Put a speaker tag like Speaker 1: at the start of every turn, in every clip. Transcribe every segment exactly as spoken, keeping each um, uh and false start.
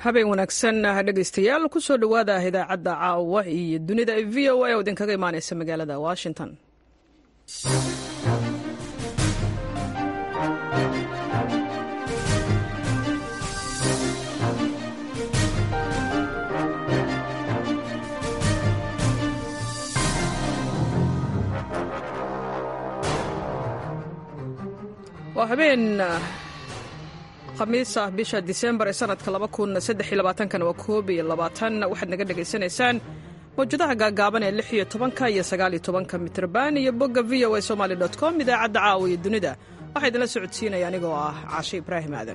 Speaker 1: habeen wanaagsan dhegaystayaal ku soo dhowaada idaacadda caawa iyo dunida v o a oo idinkaga imaanaysa magaalada washington. waa habeen khamiis ah bisha disembar ee sanadka laba kun saddex iyo labaatan waa koob iyo labaatan. waxaad naga dhegaysanaysaan mawjadaha gaagaaban ee lix iyo tobanka iyo sagaal iyo tobanka mitrban iyo bogga v o a somali dot com. idaacadda caawa iyo dunida waxaa idinla socodsiinaya anigoo ah caashe ibraahim aadan.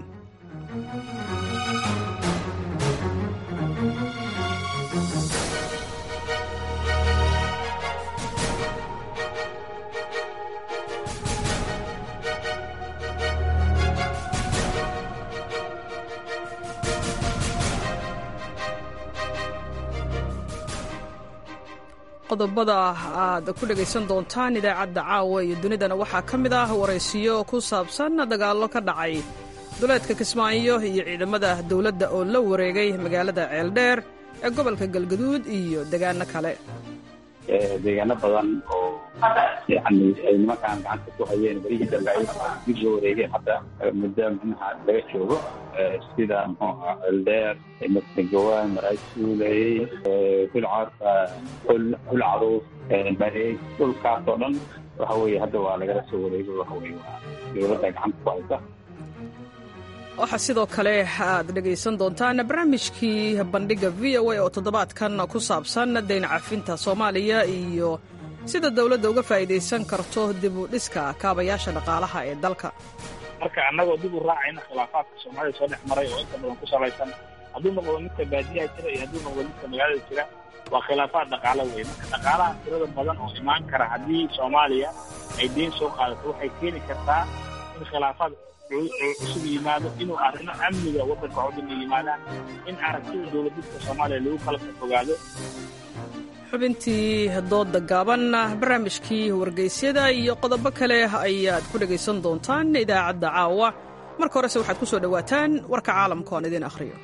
Speaker 1: qodobada aad ku dhegaysan doontaan idaacadda caawa iyo dunidana waxaa ka mid ah waraysiyo ku saabsan dagaallo ka dhacay duleedka kismaayo iyo ciidamada dowladda oo la wareegay magaalada ceeldheer ee gobolka galgaduud iyo deegaano kale.
Speaker 2: deegaano badan oo yani ay nimankaan gacanta ku hayeen barihii dambe ay dib loo wareegay hadda muddo manaha laga joogo sida muxuu ceeldheer masnagawaan maraasuuley bilcaasa hulcaruus mareeg dhulkaas oo dhan waxa weeye hadda waa lagala soo wareego waxa weye waa dowladda gacanta ku haysa.
Speaker 1: waxaa sidoo kale aad dhegaysan doontaan barnaamijkii bandhigga v o a oo toddobaadkan ku saabsan dayn cafinta soomaaliya iyo sida dowladda uga faa'iidaysan karto dib u dhiska kaabayaasha dhaqaalaha ee dalka.
Speaker 3: marka annagoo dib u raacayna khilaafaadka soomaalida soo dhex maray oo inta badan ku salaysan hadduu noqdo midka baadiyaha jira iyo hadduu noqdo midka magaalada jira waa khilaafaad dhaqaalo wey. marka dhaqaalaha tirada badan oo imaan kara haddii soomaaliya ay deyn soo qaadato waxay keeni kartaa in khilaafaad cusub yimaado, inuu arrimo amniga waddanka codina yimaadaan, in aragtida dowladda soomaaliya lagu kala fogaado.
Speaker 1: xubintii dooda gaaban, barnaamijkii wargeysyada iyo qodobo kale ayaad ku dhegaysan doontaan idaacadda caawa. marka horese waxaad ku soo dhowaataan warka caalamka oon idin akhriyo.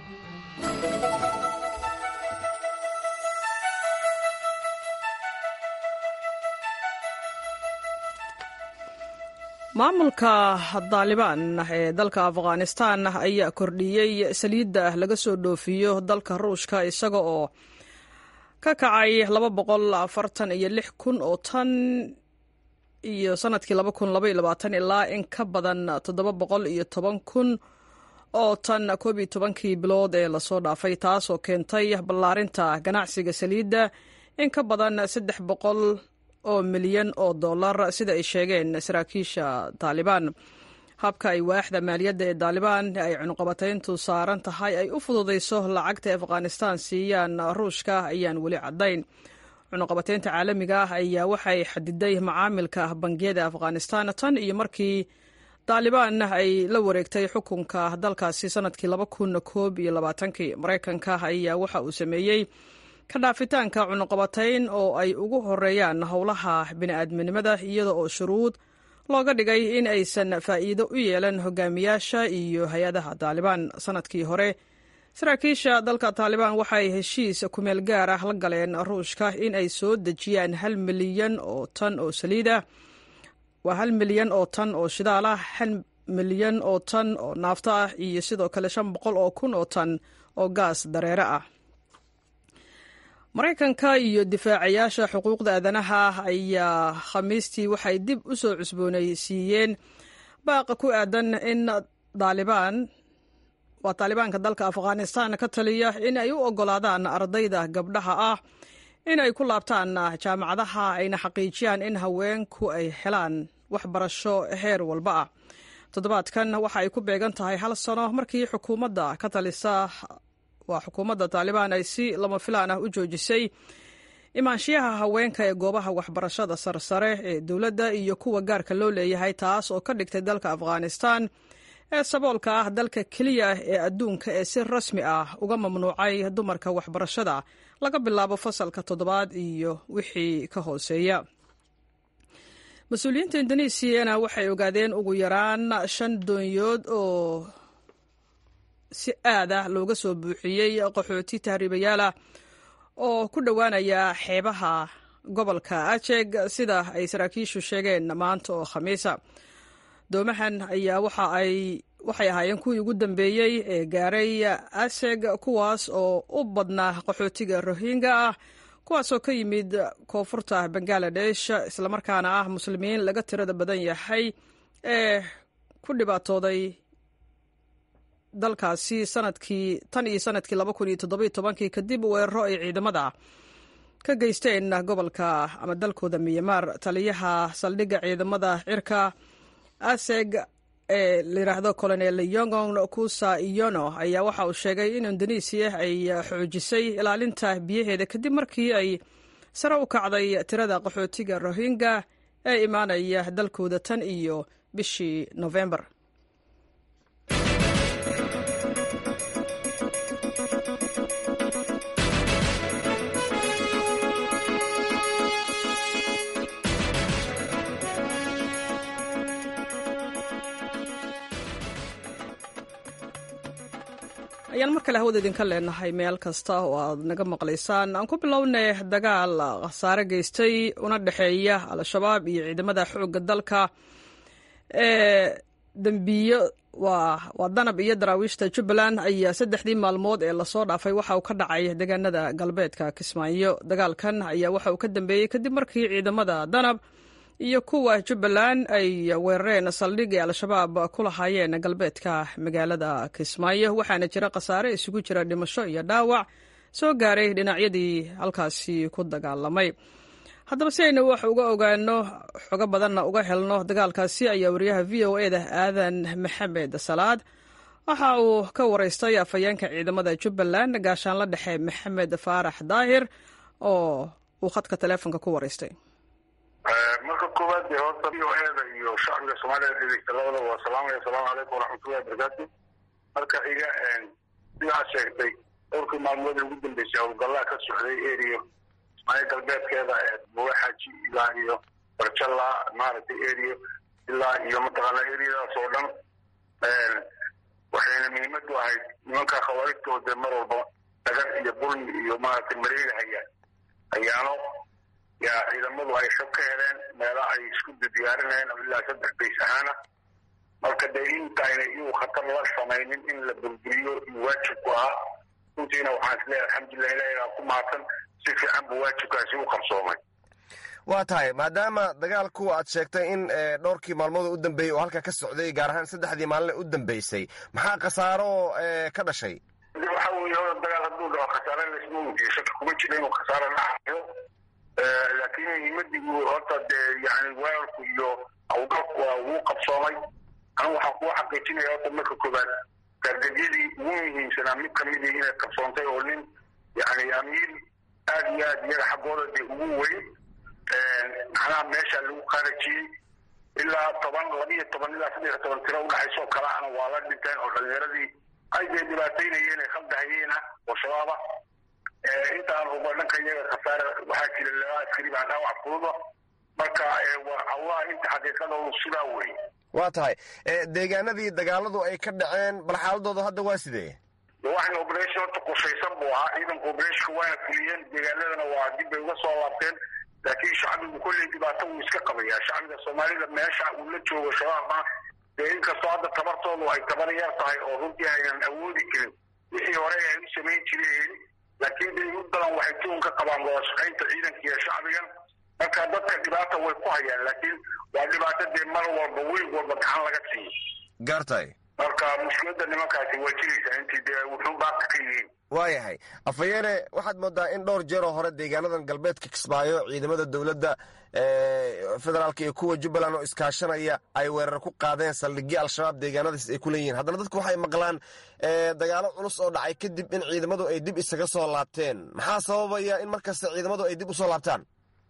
Speaker 1: maamulka daalibaan ee dalka afghanistan ayaa kordhiyey saliidda laga soo dhoofiyo dalka ruushka isaga oo ka kacay laba boqol afartan iyo lix kun oo tan iyo sanadkii laba kun laba iyo labaatan ilaa in ka badan toddoba boqol iyo toban kun oo tan koob iyo tobankii bilood ee lasoo dhaafay, taasoo keentay ballaarinta ganacsiga saliidda in ka badan saddex boqol oo milyan oo dollar sida ay sheegeen saraakiisha taalibaan. habka ay waaxda maaliyadda ee taalibaan ay cunuqabatayntu saaran tahay ay u fududayso lacagta afghanistan siiyaan ruushka ayaan weli caddayn. cunuqabataynta caalamiga ah ayaa waxay xadiday macaamilka bangiyada afghanistan tan iyo markii taalibaan ay la wareegtay xukunka dalkaasi sanadkii laba kun koob iyo labaatankii. maraykanka ayaa waxa uu sameeyey ka dhaafitaanka cunuqabatayn oo ay ugu horeeyaan howlaha bini'aadminimada iyada oo shuruud looga dhigay in aysan faa'iido u yeelan hogaamiyaasha iyo hay-adaha taalibaan. sanadkii hore saraakiisha dalka taalibaan waxay heshiis kumeel gaar ah la galeen ruushka in ay soo dejiyaan hal milyan oo tan oo saliida waa hal milyan oo tan oo shidaal ah, hal milyan oo tan oo naafto ah iyo sidoo kale shan boqol oo kun oo tan oo gaas dareere ah. maraykanka iyo difaacayaasha xuquuqda aadanaha ayaa khamiistii waxay dib u soo cusboonaysiiyeen baaqa ku aadan in taalibaan waa taalibaanka dalka afghanistan ka taliya in ay u oggolaadaan ardayda gabdhaha ah in ay ku laabtaan jaamacadaha ayna xaqiijiyaan in haweenku ay helaan waxbarasho heer walba ah. toddobaadkan waxa ay ku beegan tahay hal sano markii xukuumadda ka talisa waa xukuumadda taalibaan ay si lama filaan ah u joojisay imaanshiyaha haweenka ee goobaha waxbarashada sarsare ee dowladda iyo kuwa gaarka loo leeyahay, taas oo ka dhigtay dalka afghanistan ee saboolka ah dalka keliya ah ee adduunka ee si rasmi ah uga mamnuucay dumarka waxbarashada laga bilaabo fasalka toddobaad iyo wixii ka hooseeya. mas-uuliyiinta indonesiana waxay ogaadeen ugu yaraan shan doonyood oo si aad ah looga soo buuxiyey qaxooti tahriibayaal ah oo ku dhowaanaya xeebaha gobolka Aceh sida ay saraakiishu sheegeen maanta oo Khamiisa. doomahan ayaa waxa ay waxay ahaayeen kuwii ugu dambeeyey ee gaaray Aceh, kuwaas oo u badnaa qaxootiga Rohingya ah, kuwaas oo ka yimid koonfurta Bangladesh islamarkaana ah muslimiin laga tirada badan yahay ee ku dhibaatooday dalkaasi sanadkii tan iyo sanadkii laba kun iyo toddoba iyo toban kadib weeraro ay ciidamada ka geysteen gobolka ama dalkooda Myanmar. Taliyaha saldhigga ciidamada cirka Aceh ee la yiraahdo Colonel Yongong Kusa Iyono ayaa waxa uu sheegay in Indonesia ay xoojisay ilaalinta biyaheeda kadib markii ay sare u kacday tirada qaxootiga Rohingya ee imaanaya dalkooda tan iyo bishii November. ayaan mar kale hawada idinka leenahay meel kasta oo aad naga maqlaysaan. aan ku bilownay dagaal khasaare geystay una dhexeeya al-shabaab iyo ciidamada xoogga dalka ee dambiyo waa waa danab iyo daraawiishta Jubbaland ayaa saddexdii maalmood ee lasoo dhaafay waxa uu ka dhacay deegaanada galbeedka Kismaayo. dagaalkan ayaa waxa uu ka dambeeyey kadib markii ciidamada danab iyo kuwa Jubbaland ay weerareen saldhig ee al-shabaab ku lahaayeen galbeedka magaalada Kismaayo, waxaana jira khasaare isugu jira dhimasho iyo dhaawac soo gaaray dhinacyadii halkaasi ku dagaalamay. haddaba si aynu wax uga ogaano xogo badanna uga helno dagaalkaasi ayaa wariyaha V O A da Aadan Maxamed Salaad waxa uu ka waraystay afhayeenka ciidamada Jubbaland gaashaanle dhexe Maxamed Faarax Daahir oo uu khadka taleefanka ku waraystay.
Speaker 4: marka koowaad ee horta V O A da iyo shacabka Soomaaliyeed dhegeysta labadaba waa salaamaya. Assalaamu calaykum waraxmatullahi wabarakaatu. marka iga sidaa sheegtay dhowrkii maalmood ugu dambeysay howlgallada ka socday area Kismaayo galbeedkeeda ee Buuxaji ilaa iyo Barjalla maaragtay area ilaa iyo mataqaana areadaas oo dhan waxayna muhiimadu ahayd nimanka khawaarijtooda mar walba dagan iyo bulmi iyo maaragtay mareega hayaan ayaano yaa ciidamadu ay shab ka heleen meelo ay isku diyaarinayeen ilaa saddex bays ahaana. marka dee intaayna iyu khatar la samaynin in la burburiyo waajib ku ahaa. runtiina waxaan isleeyahay alxamdulilah ilaahay ku mahadsan si fiican buu waajibkaasi u qabsoomay.
Speaker 5: waa tahay maadaama dagaalku aad sheegtay in dhowrkii maalmood u dambeeyey oo halka ka socday gaar ahaan saddexdii maalin u dambeysay, maxaa khasaaro ka dhashay?
Speaker 4: waxa weeye hore dagaal hadduu dhaco khasaare laysma weydiiyo, shaki kuma jira inuu khasaare dhacayo. laakiin muhiimadiigu horta dee yani weerarku iyo hawlgalku waa wuu qabsoomay. anigu waxaan kuwa xaqiijinaya horta marka koobaad gargadyadii ugu muhiimsanaa mid kamid inay qabsoontay oo nin yani amiir aad iyo aad iyaga xaggooda dee ugu weyn macnaha meesha lagu qaarajiyey ilaa toban labiiyo toban ilaa saddex iyo toban tiro udhaxaysoo kalaana waa la dhinteen oo dhalinyaradii ay dee dhibaataynayeen ee khaldahayeena oo shabaaba. intaan uba dhanka iyaga khasaare waxaa jira laba askari baa dhaawac fududa. marka allah inta xaqiiqadoodu sidaa wey.
Speaker 5: waa tahay deegaanadii dagaaladu ay ka dhaceen bal xaaladooda hadda waa sidee?
Speaker 4: waxan operation horta qorshaysan buu ahaa. ciidanka operationka waana fuliyeen, deegaanadana waa dib bay uga soo laabteen. laakiin shacbigu kolley dhibaato wuu iska qabayaa. shacbiga soomaalida meesha uu la joogo shabaabna dee inkastoo hadda tabartoodu ay tabar yar tahay oo runtii aynan awoodi karin wixii hore ay u samayn jireen, laakiin dee mid badan waxay tuun ka qabaan wada shaqaynta ciidanka iyo shacbigan. marka dadka dhibaata way ku hayaan, laakiin waa dhibaato dee mar walba weyn walba gacan laga siiyo.
Speaker 5: gaartay
Speaker 4: marka mushkiladda nimankaasi waa jiraysaa intii dee wuxuu baaqi ka yihiin.
Speaker 5: waayahay afhayeene, waxaad moodaa in dhowr jeer oo hore deegaanadan galbeedka Kismaayo ciidamada dowladda federaalka iyo kuwa Jubbaland oo iskaashanaya ay weerar ku qaadeen saldhigyo al-shabaab deegaanadaas ay ku leeyihiin. haddana dadku waxay maqlaan dagaalo culus oo dhacay kadib in ciidamadu ay dib isaga soo laabteen. maxaa sababaya in markasta ciidamadu ay dib usoo laabtaan?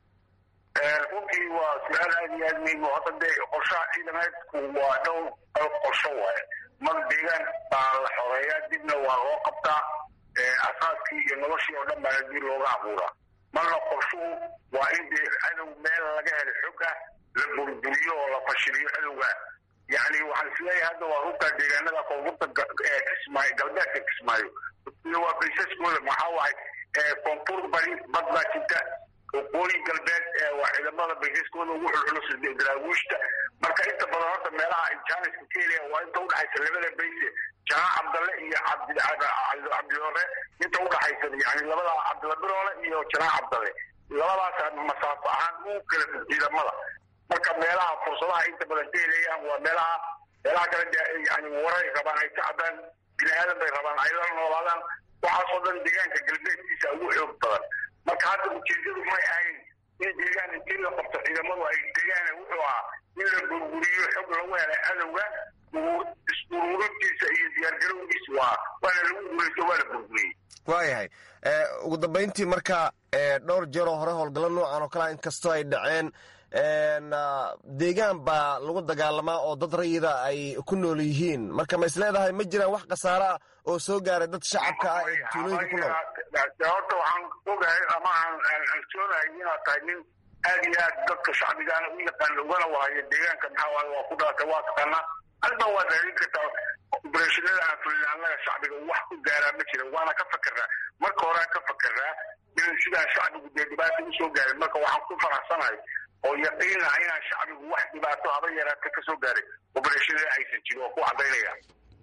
Speaker 4: runtii waa su-aal aad iyo aad muhiim. hadda dee qorshaha ciidamaadku waa dhowr qorsho waaye. mar deegaan baa la xoreeyaa, dibna waa loo qabtaa. asaaskii iyo noloshii oo dhan baa dib looga abuuraa. marna qorshuhu waa in dee cadow meel laga helo xog ah la burburiyo oo la fashiliyo cadowga yani waxaan isleeyahay hadda waa hubka deegaanada koonfurta kismaayo galbeedka kismaayo waa baysaskooda maxaa waay koonfur bari bad baa jirta waqooyi galbeed waa ciidamada baysaskooda ugu xulxulus daraawiishta marka inta badan horta meelaha ay jaaniska ka helaya waa inta udhaxaysa labada bayse janaa cabdalle iyo cabdiloore inta udhaxaysa yani labada cabdilla biroole iyo janaa cabdalle labadaas masaafo ahaan u kala fog ciidamada marka meelaha fursadaha inta badan ka helayaan waa meelaha meelaha kale yani waray rabaan ay ka caddaan bini aadan bay rabaan ay la noolaadaan waxaasoo dhan deegaanka galbeedkiisa ugu xoog badan marka hadda ujeedadu may ahayn in deegaan intii la qabto ciidamadu ay deegaana wuxuu ahaa in la burguriyo xog lagu helay cadowga is-ururintiisa iyo diyaargarowgiisa waa waana lagu guulaysto waa la burburiyey
Speaker 5: waayahay ugu dambayntii marka dhowr jeeroo hore howlgallo noocan oo kalea inkastoo ay dhaceen deegaan baa lagu dagaalamaa oo dad rayida ay ku nool yihiin marka ma is leedahay ma jiraan wax khasaare ah oo soo gaaray dad shacabka ah ee tuulooyinka ku nool
Speaker 4: horta waxaan ogahay ama aan ogsoonahay inaad tahay nin aad iyo aad dadka shacbigaana u yaqaan ugana wahayo deegaanka maxaa waaye waa ku dhalatay waa taqaanaa halba waad raadin kartaa obereshinada aan fulin annaga shacbiga wax ku gaaraa ma jira waana ka fakeraa marka horean ka fakeraa in sidaan shacbigu dee dhibaata usoo gaarin marka waxaan ku faraxsanahay oo yaqiin ah inaan shacbigu wax dhibaato haba yaraata ka soo gaaray obereshinada aysan jirin oo ku caddaynaya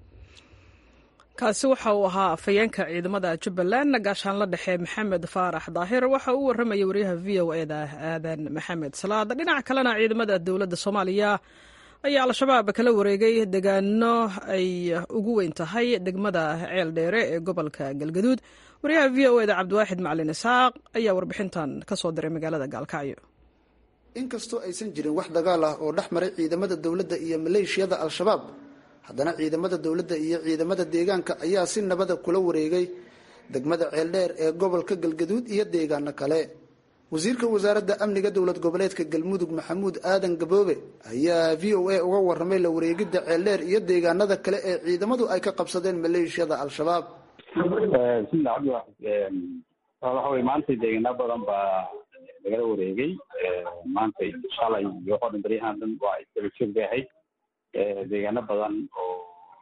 Speaker 1: kaasi waxa uu ahaa afhayeenka ciidamada jubbaland gaashaanla dhexe maxamed faarax daahir waxa uu warramayay wariyaha v o eda aadan maxamed salaad dhinaca kalena ciidamada dowladda soomaaliya ayaa al-shabaab kala wareegay deegaano ay ugu weyn tahay degmada ceel dheere ee gobolka galgaduud wariyaha v o eda cabdiwaaxid macalin isaaq ayaa warbixintan ka soo diray magaalada gaalkacyo
Speaker 6: inkastoo aysan jirin wax dagaal ah oo dhex maray ciidamada dowladda iyo maleeshiyada al-shabaab haddana ciidamada dowladda iyo ciidamada deegaanka ayaa si nabada kula wareegay degmada ceeldheer ee gobolka galgaduud iyo deegaano kale wasiirka wasaaradda amniga dowlad goboleedka galmudug maxamuud aadan gaboobe ayaa v o a uga warramay la wareegidda ceeldheer iyo deegaanada kale ee ciidamadu ay ka qabsadeen maleeshiyada al-shabaab
Speaker 2: bismillah cabdiwaaxid waxa wey maanta deegaano badan baa lagala wareegay maanta shalay iyo hodhan baryahan dhan waa isdaba joog bay ahayd deegaano badan oo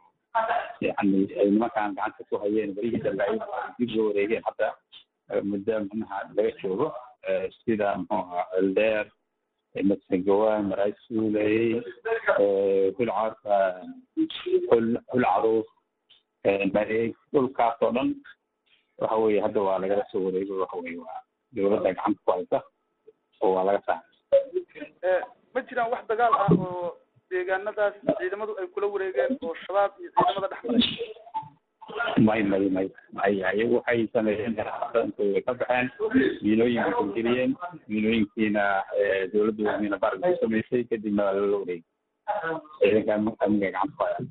Speaker 2: yani ay nimankaan gacanta ku hayeen barihii dambe ay dib loo wareegeen hadda muddo manaha laga joogo sida muxuu ahaa ceeldheer madsagawaan maraasuuley hulcaasa hul hul caruuf mareeg dhulkaas oo dhan waxa weye hadda waa lagala soo wareego waxa weye waa dowladda gacanta ku haysa oo waa laga saaray
Speaker 7: ma jiraan wax dagaal ah oo deegaanadaas ciidamadu ay kula wareegeen oo shabaab iyo ciidamada dhex maray
Speaker 2: may may may may ayagu waxay sameeyeen way ka baxeen miinooyinka gelgeliyeen miinooyinkiina dowladdu miina baarg ku samaysay kadibna waa lala wareegay ciidanka amniga gacanta ku haya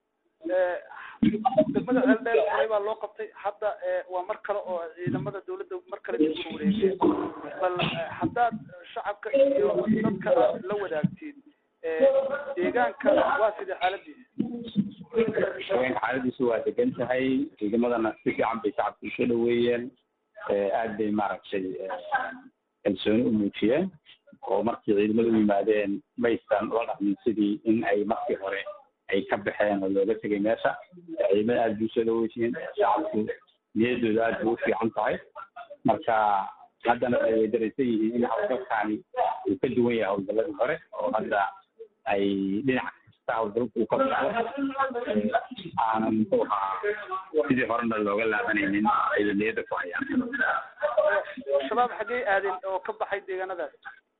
Speaker 7: degmada ceeldheer horay baa loo qabtay hadda waa mar kale oo ciidamada dowladda mar kale dib uga wareegeen bal haddaad shacabka iyo dadka aad la wadaagtiin deegaanka waa sida xaaladiisa
Speaker 2: deegaanka xaaladiisu waa degan tahay ciidamadana si fiican bay shacabka usoo dhaweeyeen aad bay maaragtay kalsooni u muujiyeen oo markii ciidamada u yimaadeen maysan ula dhaqmin sidii in ay markii hore ay ka baxeen oo looga tegay meesha ciidamada aad bay usoo dhaweeyeen shacabku niyadooda aad bay u fiican tahay marka haddana way daraysan yihiin in hawlgalkaani uu ka duwan yahay hawlgaladii hore oo hadda ay dhinac kasta hawlgalku uu ka baxo aanan muxuu ahaa sidii horena looga laabanaynin ay niyadda ku hayaan
Speaker 7: shabaab xaggey aadeen oo ka baxay deegaanadaas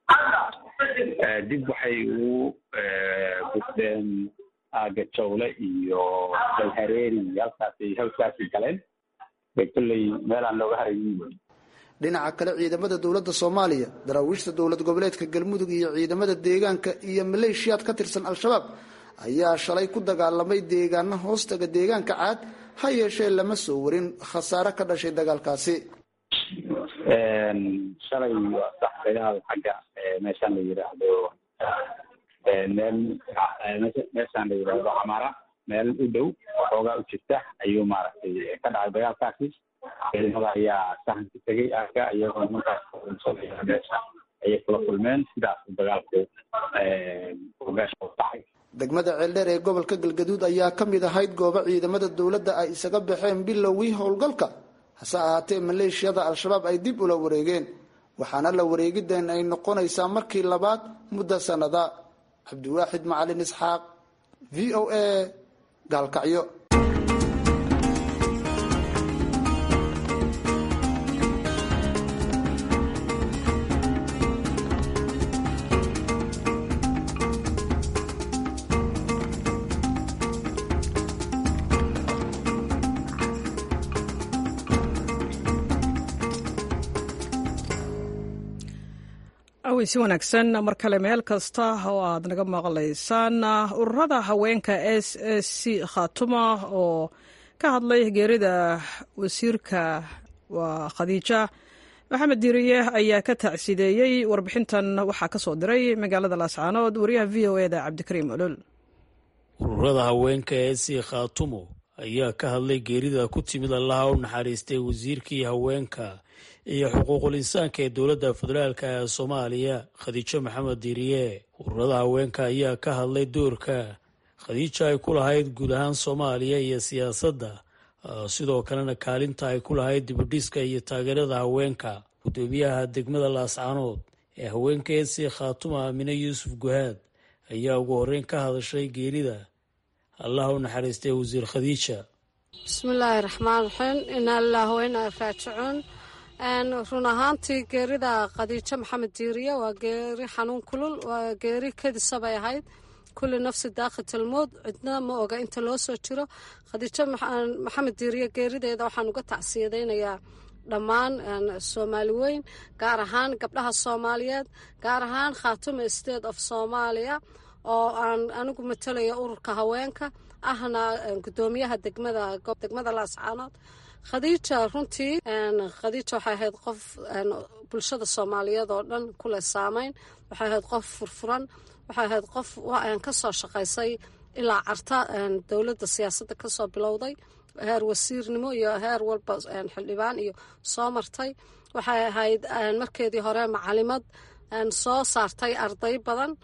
Speaker 2: dib waxay ugu gudbeen aaga jawle iyo dalhareeri iyo halkaasay halkaasi galeen bay kolley meelaan looga haraynin wey
Speaker 6: dhinaca kale ciidamada dowladda soomaaliya daraawiishta dowlad goboleedka galmudug iyo ciidamada deegaanka iyo maleeshiyaad ka tirsan al-shabaab ayaa shalay ku dagaalamay deegaano hoostaga deegaanka caad ha yeeshee lama soo warin khasaare ka dhashay dagaalkaasi
Speaker 2: shalay waa sax dagaal xagga meeshaan la yidhaahdo meel meeshaan la yidhaahdo camaara meel u dhow xoogaa u jirta ayuu maaragtay ka dhacay dagaalkaasi ciidamada ayaa sahanka tegay arka iyagoo markaas meesha ayay kula kulmeen sidaas dagaalku meesha u dhacay
Speaker 6: degmada ceeldheer ee gobolka galgaduud ayaa ka mid ahayd goobo ciidamada dowladda ay isaga baxeen bilowgii howlgalka hase ahaatee maleeshiyada al-shabaab ay dib ula wareegeen waxaana la wareegideen ay noqonaysaa markii labaad muddo sanada. cabdiwaaxid macalin isxaaq, v o a, gaalkacyo.
Speaker 1: si wanaagsan mar kale meel kasta oo aad naga maqlaysaan. ururada haweenka s s c khaatuma oo ka hadlay geerida wasiirka waa khadiija maxamed diiriye ayaa ka tacsideeyey. warbixintan waxaa ka soo diray magaalada laascaanood wariyaha v o eda cabdikariim olol.
Speaker 8: ururada haweenka s c khaatumo ayaa ka hadlay geerida ku timid allaha u naxariistay wasiirkii haweenka iyo xuquuqul insaanka ee dowladda federaalka ee soomaaliya khadiijo maxamed diiriye. ururada haweenka ayaa ka hadlay doorka khadiija ay ku lahayd guud ahaan soomaaliya iyo siyaasadda, sidoo kalena kaalinta ay ku lahayd dibudhiska iyo taageerada haweenka. gudoomiyaha degmada laascaanood ee haweenka s c khaatuma aamine yuusuf guhaad ayaa ugu horreyn ka hadashay geerida allah u naxariistay wasiir khadiija.
Speaker 9: bismillaahi raxmaan raxiim. inaa lilaahi wa inaa raajicuun. run ahaantii geerida khadiijo maxamed diiriye waa geeri xanuun kulul, waa geeri kadisa bay ahayd. kulli nafsi daakhitalmood, cidna ma oga inta loo soo jiro. khadiijo maxamed diiriye geerideeda waxaan uga tacsiyadaynayaa dhammaan soomaali weyn, gaar ahaan gabdhaha soomaaliyeed, gaar ahaan khaatuma state of soomaaliya oo aan anigu matalaya ururka haweenka ahna gudoomiyaha degmada degmada laascaanood. khadiija runtii khadiija waxay ahayd qof bulshada soomaaliyeed oo dhan kule saameyn. waxay ahayd qof furfuran, waxay ahayd qof ka soo shaqaysay ilaa carta dowladda siyaasadda kasoo bilowday heer wasiirnimo iyo heer walba xildhibaan iyo soo martay. waxay ahayd markeedii hore macalimad soo saartay arday badan.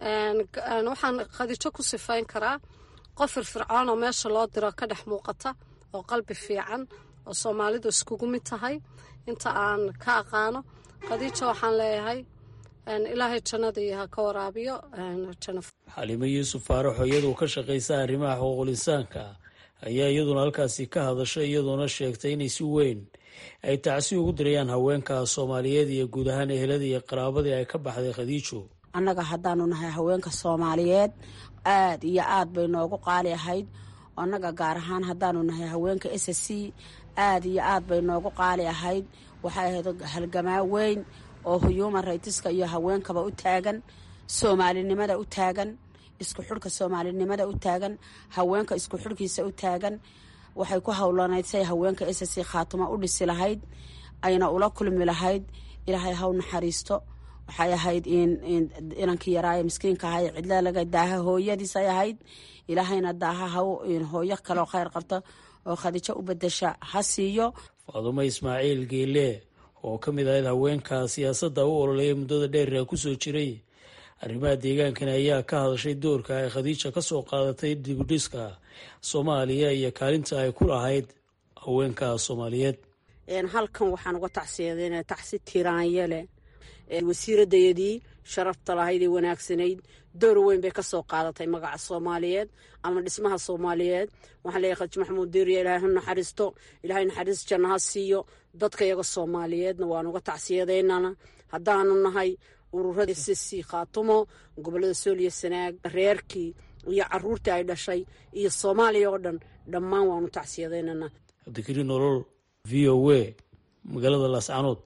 Speaker 9: waxaan khadiijo ku sifayn karaa qof firfircoon oo meesha loo diro ka dhex muuqata, oo qalbi fiican, oo soomaalidu iskugu mid tahay inta aan ka aqaano. khadiijo waxaan leeyahay ilaahay jannadii ha ka waraabiyo.
Speaker 8: xaliimo yuusuf faarax oo iyadu ka shaqaysa arrimaha xuquuqul insaanka ayaa iyaduna halkaasi ka hadashay, iyadoona sheegtay inay si weyn ay tacsi ugu dirayaan haweenka soomaaliyeed iyo guud ahaan eheladii iyo qaraabadii ay ka baxday khadiijo.
Speaker 10: annaga haddaanu nahay haweenka soomaaliyeed aad iyo aad bay noogu qaali ahayd. annaga gaar ahaan haddaanu nahay haweenka s c aad iyo aad bay noogu qaali ahayd. waxay ahayd halgamaa weyn oo human rightska iyo haweenkaba u taagan, soomaalinimada u taagan, isku xidhka soomaalinimada u taagan, haweenka isku xidhkiisa u taagan. waxay ku howlanayd say haweenka s c khaatuma u dhisi lahayd, ayna ula kulmi lahayd. ilaahay haw naxariisto. waxay ahayd inankii yaraaye miskiinka ahay cidla laga daaha hooyadiisay ahayd. ilaahayna daaha haw hooyo kaleo khayr qabta oo khadiijo u bedesha ha siiyo.
Speaker 8: faadumo ismaaciil geele oo ka mid ahayd haweenka siyaasadda u ololeeya muddada dheer ku soo jiray arrimaha deegaankana ayaa ka hadashay doorka ay khadiija ka soo qaadatay dibudhiska soomaaliya iyo kaalinta ay ku lahayd haweenka soomaaliyeed.
Speaker 10: halkan waxaan uga tacsiyadayna tacsi tiraanyale wasiiradayadii sharafta lahayd ee wanaagsanayd door weyn bay ka soo qaadatay magaca soomaaliyeed ama dhismaha soomaaliyeed. waxaan leeyahay khadiijo maxamuud diiriye ilaahay ha naxariisto, ilaahay naxariis janno ha siiyo. dadka iyaga soomaaliyeedna waan uga tacsiyadaynana haddaanu nahay ururada s c khaatumo gobolada sool iyo sanaag, reerkii iyo caruurtii ay dhashay iyo soomaaliya oo dhan dhammaan waanu tacsiyadaynana.
Speaker 8: cabdikariin nolol, v o a, magaalada laascaanood.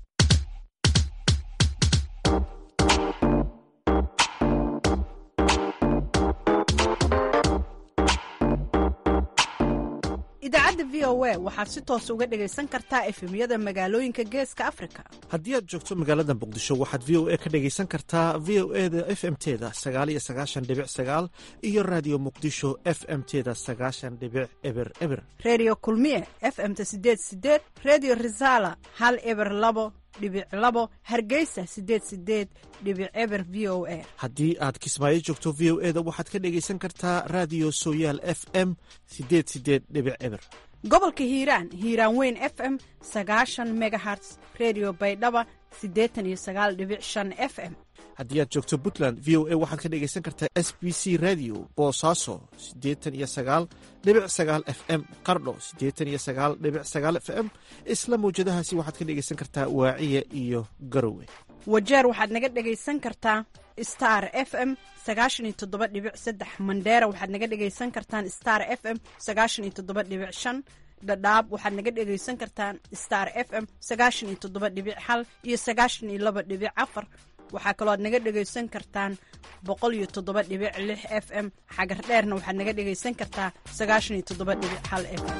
Speaker 11: idaacadda v o a waxaad si toos uga dhegaysan kartaa efemyada magaalooyinka geeska afrika.
Speaker 12: haddii aad joogto magaalada muqdisho waxaad v o a ka dhegaysan kartaa v o eda f m teda sagaal iyo sagaashan dhibic sagaal iyo raadiyo muqdisho f m teda sagaashan dhibic eber eber.
Speaker 11: redio kulmiye f m ta sideed sideed, redio risala hal eber labo, dhibic labo, Hargeysa sideed sideed dhibic eber v o a.
Speaker 12: haddii aad Kismaayo joogto v o eda waxaad ka dhegaysan kartaa raadiyo Sooyaal f m sideed sideed dhibic eber.
Speaker 11: gobolka hiiraan hiiraan weyn f m sagaashan megahertz, radio baydhaba siddeetan iyo sagaal dhibic shan f m.
Speaker 12: haddii aad joogto Puntland v o a waxaad ka dhegaysan kartaa s b c radio boosaaso siddeetan iyo sagaal dhibic sagaal f m, qardho siddeetan iyo sagaal dhibic sagaal f m. isla mawjadahaasi waxaad ka dhegaysan kartaa waaciya iyo garowe.
Speaker 11: wajeer waxaad naga dhegaysan kartaa star f m sagaashan iyo toddoba dhibic saddex, mandheera waxaad naga dhegaysan kartaan star f m sagaashan iyo toddoba dhibic shan, dhadhaab waxaad naga dhegaysan kartaan star f m sagaashan iyo toddoba dhibic hal iyo sagaashan iyo laba dhibic afar. waxaa kaloo aad naga dhegaysan kartaan boqol iyo toddoba dhibic lix f m, xagar dheerna waxaad naga dhegaysan kartaa sagaashan iyo toddoba dhibic hal f m.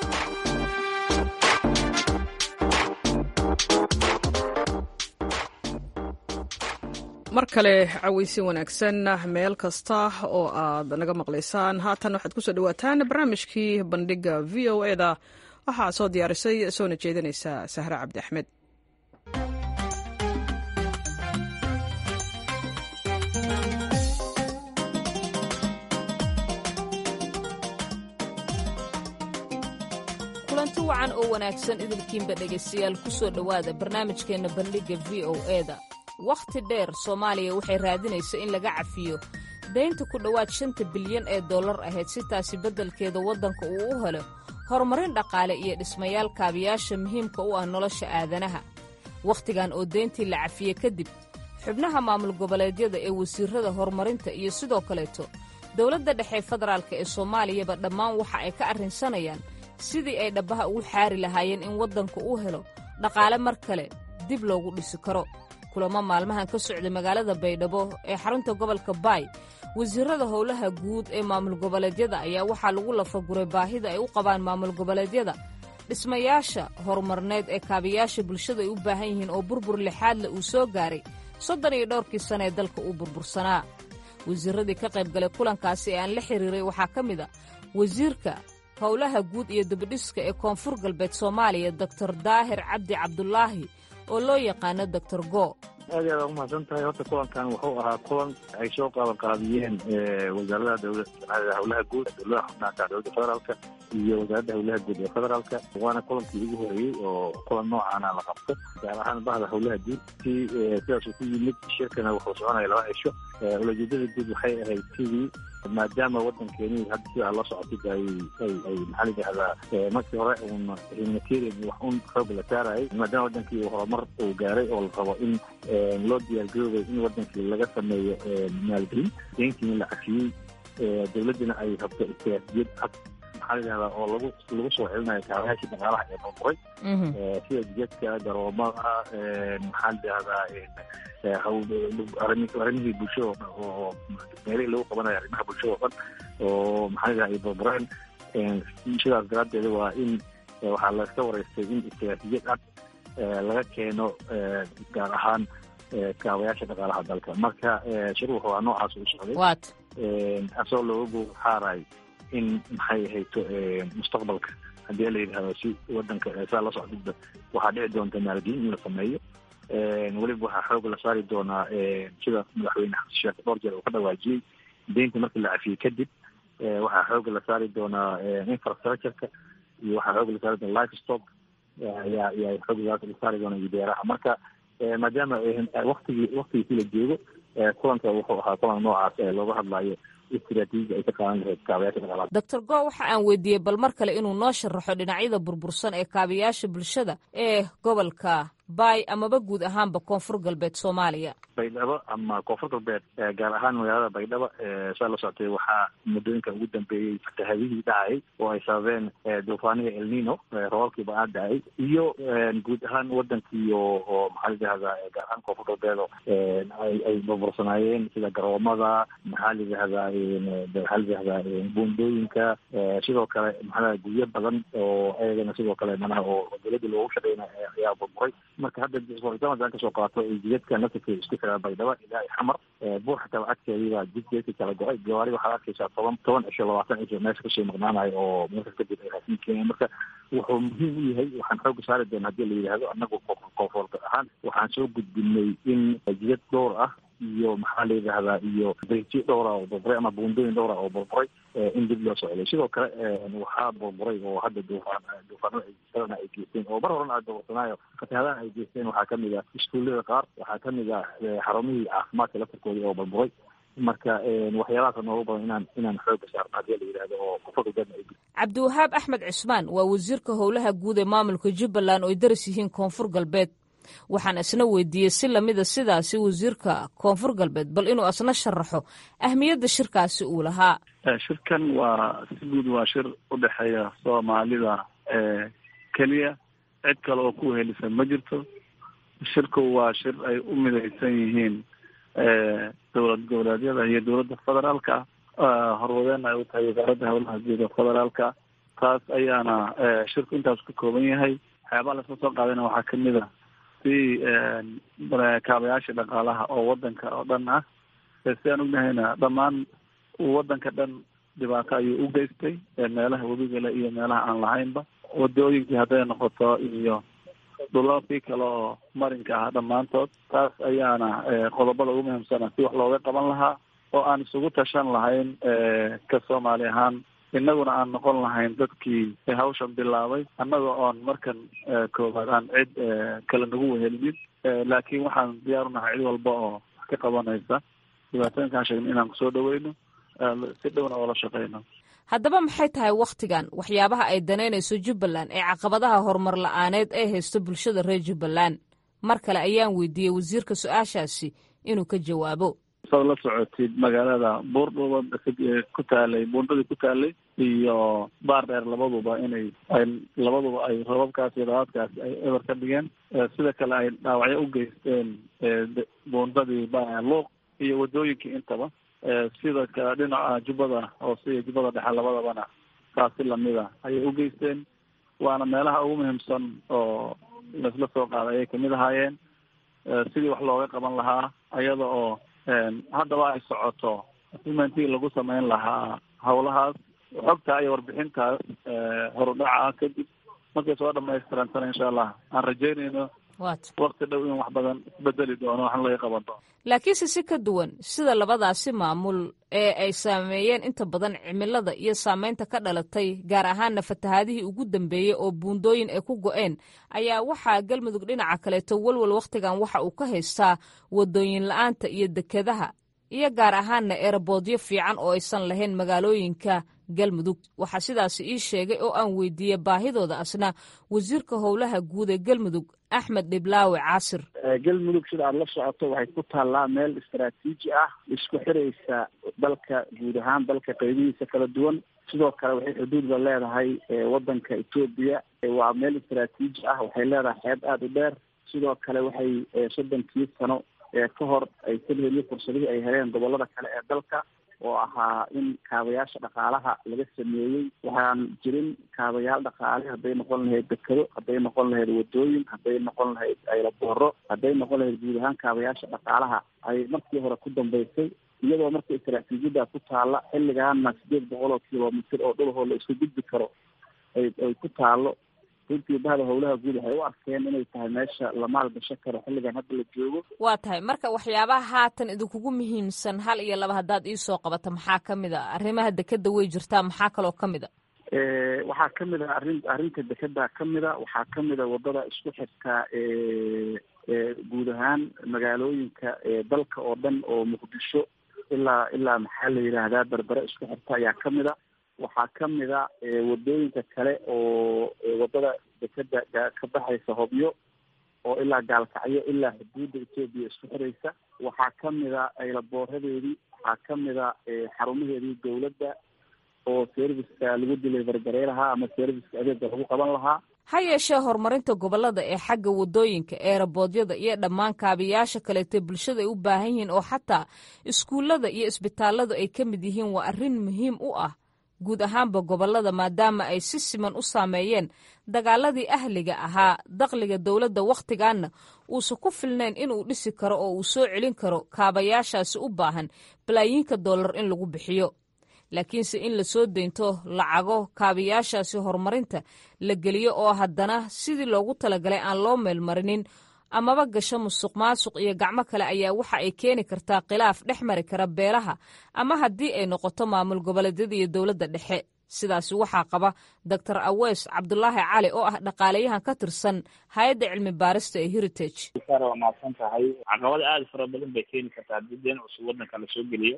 Speaker 1: mar kale cawaysi wanaagsan meel kasta oo aad naga maqlaysaan. haatan waxaad ku soo dhawaataan barnaamijkii bandhiga v o eda waxaa soo diyaarisay soona jeedinaysa Sahra Cabdi Axmed.
Speaker 13: kulanti wacan oo wanaagsan idinkiinba dhegaystayaal ku soo dhowaada barnaamijkeenna bandhigga v o eda. wakhti dheer soomaaliya waxay raadinaysa in laga cafiyo daynta ku dhowaad shanta bilyan ee dollar ahayd si taasi beddelkeeda waddanka uu u helo horumarin dhaqaale iyo dhismayaal kaabiyaasha muhiimka u ah nolosha aadanaha. wakhtigan oo dayntii la cafiyey kadib xubnaha maamul goboleedyada ee wasiirrada horumarinta iyo sidoo kaleeto dowladda dhexe federaalka ee soomaaliyaba dhammaan waxa ay ka arrinsanayaan sidii ay dhabbaha ugu xaari lahaayeen in waddanka uu helo dhaqaale mar kale dib loogu dhisi karo. kulamo maalmahan ka socday magaalada baydhabo ee xarunta gobolka baay wasiirrada howlaha guud ee maamul goboleedyada ayaa waxaa lagu lafaguray baahida ay u qabaan maamul goboleedyada dhismayaasha horumarneed ee kaabiyaasha bulshada ay u baahan yihiin oo burbur lixaadle uu soo gaaray soddon iyo dhowrkii sane ee dalka uu burbursanaa. wasiirradii ka qayb galay kulankaasi ee aan la xiriiray waxaa ka mid a wasiirka howlaha guud iyo dibadhiska ee koonfur galbeed soomaaliya doktor daahir cabdi cabdulaahi oo loo yaqaano doctor go.
Speaker 14: aad aad umahadsan tahay. horta kulankan wuxuu ahaa kulan ay soo qaaban qaadiyeen wasaaradaha dowlada howlaha guud dowladaha xubnaha dowladda federaalka iyo wasaaradda howlaha guud ee federaalka. waana kulankii ugu horeeyey oo kulan noocaana la qabto gaar ahaan bahda howlaha guud si sidaasuu ku yimid. shirkana wuxuu soconaya laba cisho. ulajeedada guud waxay ahayd sidii maadaama waddankeeni hadda sidaa la socotid ay ay ay maxaa layidhahdaa markii hore uun humanitarian wax un xoog la saarayay maadaama waddankii horumar uu gaaray oo la rabo in loo diyaargaroobay in waddankii laga sameeyo maalgelin dayntiina la cafiyey dowladdina ay rabto istiraatijiyad cad maxaa layidhahdaa oo lagu lagu soo celinayo kaabayaashii dhaqaalaha ee burburay sida jidadka garoomada maxaa layidhahdaa arrimihii bulshada oo meelihii lagu qabanayo arrimaha bulshada oo dhan oo maxaa layidhahdaa ay burbureen. sidaas daraaddeeda waa in waxaa laska waraystay in istiraatijiyad cad laga keeno gaar ahaan kaabayaasha dhaqaalaha dalka. marka shuruuxa waa noocaas u socday asoo looga goxaaray in maxay ahayto mustaqbalka haddii la yidhahdo si waddanka saa la socdidba waxaa dhici doonta maalgelin in la sameeyo. weliba waxaa xoog la saari doonaa sida madaxweyne xasan sheekh dhowr jeer uu ka dhawaajiyey deynta markii la cafiyey kadib waxaa xoog la saari doonaa infrastructureka iyo waxaa xoog la saari doona livestock ayaa ayaa xoog la saari doonaa iyo beeraha. marka maadaama waktigii waktigiisii la joogo kulanka wuxuu ahaa kulan noocaas ee looga hadlayo istiraatiijiyada ay ka qaadan lahayd kaabayaasha dhaqaalaha.
Speaker 13: doctor go waxa aan weydiiyey bal mar kale inuu noo sharaxo dhinacyada burbursan ee kaabayaasha bulshada ee gobolka baay amaba guud ahaanba koonfur galbeed soomaaliya.
Speaker 14: baydhabo ama koonfur galbeed gaar ahaan magaalada baydhabo saa la socotay waxaa muddooyinka ugu dambeeyey fatahaadihii dhacay oo ay sababeen duufaaniga el nino roobabkii ba-aan dhacay iyo guud ahaan wadankii oo maxaa layidhahdaa gaar ahaan koonfur galbeed ay ay burbursanaayeen sida garoomada maxaa layidhahdaa maxaa layidhahdaa buundooyinka sidoo kale maxaa guryo badan oo ayagana sidoo kale manaha oo dowladda loogu shaqeyna ayaa burburay. marka hadda aan kasoo qaato jidadka naftirka isku xiraa baydhabo ilaa xamar buur xataa lacagteediibaa jidkeedka kala go-ay gawaari waxaad arkaysaa toban toban cisho labaatan cisho meesha kasii maqnaanayo oo markas kadib ay raasiin keeneen marka wuxuu muhiim u yahay waxaan xooga saari doona hadii la yidhaahdo anagu koonfurta ahaan waxaan soo gudbinay in jidad dhowr ah iyo maxaa la yidhaahdaa iyo beyti dhowra oo burburay ama buundooyin dhowra oo burburay in dib loo socday sidoo kale waxaa burburay oo hadda duufaan duufaano ay jirana ay geysteen oo mar horena aad dawarsanaayo fatahaadahan ay geysteen waxaa kamid ah iskuullada qaar waxaa kamid ah xarumihii caafimaadka laftarkoodii oo burburay marka waxyaalahaas noogu badan inaan inaan xooga saarno hadii la yidhaahdo oo kufadugana ay
Speaker 13: cabdiwahaab axmed cismaan waa wasiirka howlaha guud ee maamulka jubbaland oo ay daras yihiin koonfur galbeed waxaan isna weydiiyey si lamida sidaasi wasiirka koonfur galbeed bal inuu asna sharaxo ahmiyadda shirkaasi uu lahaa.
Speaker 15: shirkan waa si guud waa shir u dhexeeya soomaalida keliya cid kale oo ku helisan ma jirto. shirku waa shir ay u midaysan yihiin dowlad goboleedyada iyo dowladda federaalka horwadeen ay u tahay wasaaradda howlaha guud ee federaalka taas ayaana shirku intaas ka kooban yahay. waxyaabaha lasla soo qaadayna waxaa kamid a si kaabayaasha dhaqaalaha oo wadanka oo dhan ah si aan ognahayna dhammaan wadanka dhan dhibaato ayuu u geystay meelaha webigale iyo meelaha aan lahaynba wadooyinkii hadday noqoto iyo dhulalkii kale oo marinka ah dhammaantood taas ayaana qodobada ugu muhiimsana si wax looga qaban lahaa oo aan isugu tashan lahayn ka soomaali ahaan inaguna aan noqon lahayn dadkii hawshan bilaabay annaga oon markan koobaad aan cid kale nagu wehelinin laakiin waxaan diyaar unahay cid walba oo wax ka qabanaysa dhibaatooyinkaan sheegna inaan kusoo dhaweyno si dhowna oola shaqeyno.
Speaker 13: haddaba maxay tahay wakhtigan waxyaabaha ay danaynayso jubbaland ee caqabadaha horumar la-aaneed ee haysto bulshada reer jubbaland mar kale ayaan weydiiyey wasiirka su-aashaasi inuu ka jawaabo.
Speaker 15: saad la socotid magaalada buurdhuba ku taalay buundadii ku taalay iyo baar dheer labaduba inay ay labaduba ay rababkaas iyo dabaadkaasi ay eber ka dhigeen sida kale ay dhaawacyo u geysteen buundadii luuq iyo wadooyinkii intaba sida kale dhinaca jubbada hoose iyo jubbada dhexe labadabana taasi lamida ayay u geysteen waana meelaha ugu muhiimsan oo laisla soo qaaday ayay kamid ahaayeen sidii wax looga qaban lahaa ayada oo haddaba ay socoto asimentii lagu sameyn lahaa hawlahaas xogtaa iyo warbixintaas horudhaca kadib markay soo dhamaystirantana insha allah aan rajeynayno wakti dhow in wax badan isbedeli doono waxna laga qaban doono.
Speaker 13: laakiinse si ka duwan sida labadaasi maamul ee ay saameeyeen inta badan cimilada iyo saameynta ka dhalatay gaar ahaanna fatahaadihii ugu dambeeyey oo buundooyin ay ku go-een ayaa waxaa galmudug dhinaca kaleeto walwal wakhtigan waxa uu ka haystaa wadooyin la-aanta iyo dekedaha iyo gaar ahaanna eeraboodyo fiican oo aysan lahayn magaalooyinka galmudug. waxaa sidaasi ii sheegay oo aan weydiiyey baahidooda asna wasiirka howlaha guud ee galmudug axmed dhiblaawe caasir.
Speaker 16: galmudug sida aada la socoto waxay ku taallaa meel istaraatiiji ah isku xiraysa dalka guud ahaan dalka qaybihiisa kala duwan sidoo kale waxay xuduudba leedahay wadanka etoobiya waa meel istaraatiiji ah waxay leedahay xeeb aada u dheer sidoo kale waxay soddonkii sano ka hor ay ka heliyo fursadihii ay heleen gobolada kale ee dalka oo ahaa in kaabayaasha dhaqaalaha laga sameeyey waxaan jirin kaabayaal dhaqaale hadday noqon lahayd dekado hadday noqon lahayd wadooyin hadday noqon lahayd aylabooro hadday noqon lahayd guud ahaan kaabayaasha dhaqaalaha ay markii hore ku dambeysay iyadoo marka istaraatiijiyada ku taalla xilligaana sideed boqol oo kilomitr oo dhulahoo la isku gudbi karo ay ay ku taallo runtii bahda howlaha guud waxay u arkeen inay tahay meesha la maalgashan karo xilligan hadda la joogo.
Speaker 13: waa tahay marka waxyaabaha haatan idinkugu muhiimsan hal iyo laba haddaad iisoo qabato maxaa kamid a arrimaha dekeda way jirtaa maxaa kaloo kamid a
Speaker 16: waxaa kamid a arrin arrinta dekeda kamid a waxaa kamid a wadada isku xirtaa guud ahaan magaalooyinka dalka oo dhan oo muqdisho ilaa ilaa maxaa la yidhaahdaa berbere isku xirta ayaa kamid a waxaa kamid a wadooyinka kale oo wadada dekeda ka baxaysa hobyo oo ilaa gaalkacyo ilaa xuduudda etoobiya isku xiraysa waxaa kamid a aylaboorhadeedii waxaa kamid a xarumaheedii dowladda oo serviceka lagu deliver garay lahaa ama serviceka adeega lagu qaban lahaa.
Speaker 13: ha yeeshee horumarinta gobolada ee xagga wadooyinka eeraboodyada iyo dhammaan kaabiyaasha kaleete bulshada ay u baahan yihiin oo xataa iskuullada iyo isbitaaladu ay ka mid yihiin waa arrin muhiim u ah guud ahaanba gobollada maadaama ay si siman u saameeyeen dagaaladii ahliga ahaa dakhliga dowladda wakhtigaanna uusan ku filnayn inuu dhisi karo oo uu soo celin karo kaabayaashaasi u baahan balaayiinka dollar in lagu bixiyo laakiinse in la soo deynto lacago kaabayaashaasi horumarinta la geliyo oo haddana sidii loogu talagalay aan loo meelmarinin amaba gasho musuq maasuq iyo gacmo kale ayaa waxa ay keeni kartaa khilaaf dhex mari kara beelaha ama haddii ay noqoto maamul goboleedyada iyo dowladda dhexe sidaasi waxaa qaba doctor aweys cabdulaahi cali oo ah dhaqaalayahan ka tirsan hay-adda cilmi baarista ee heritage
Speaker 3: waa mahadsan tahay caqabada aada fara badan bay keeni kartaa haddii deen cusub waddanka la soo geliyo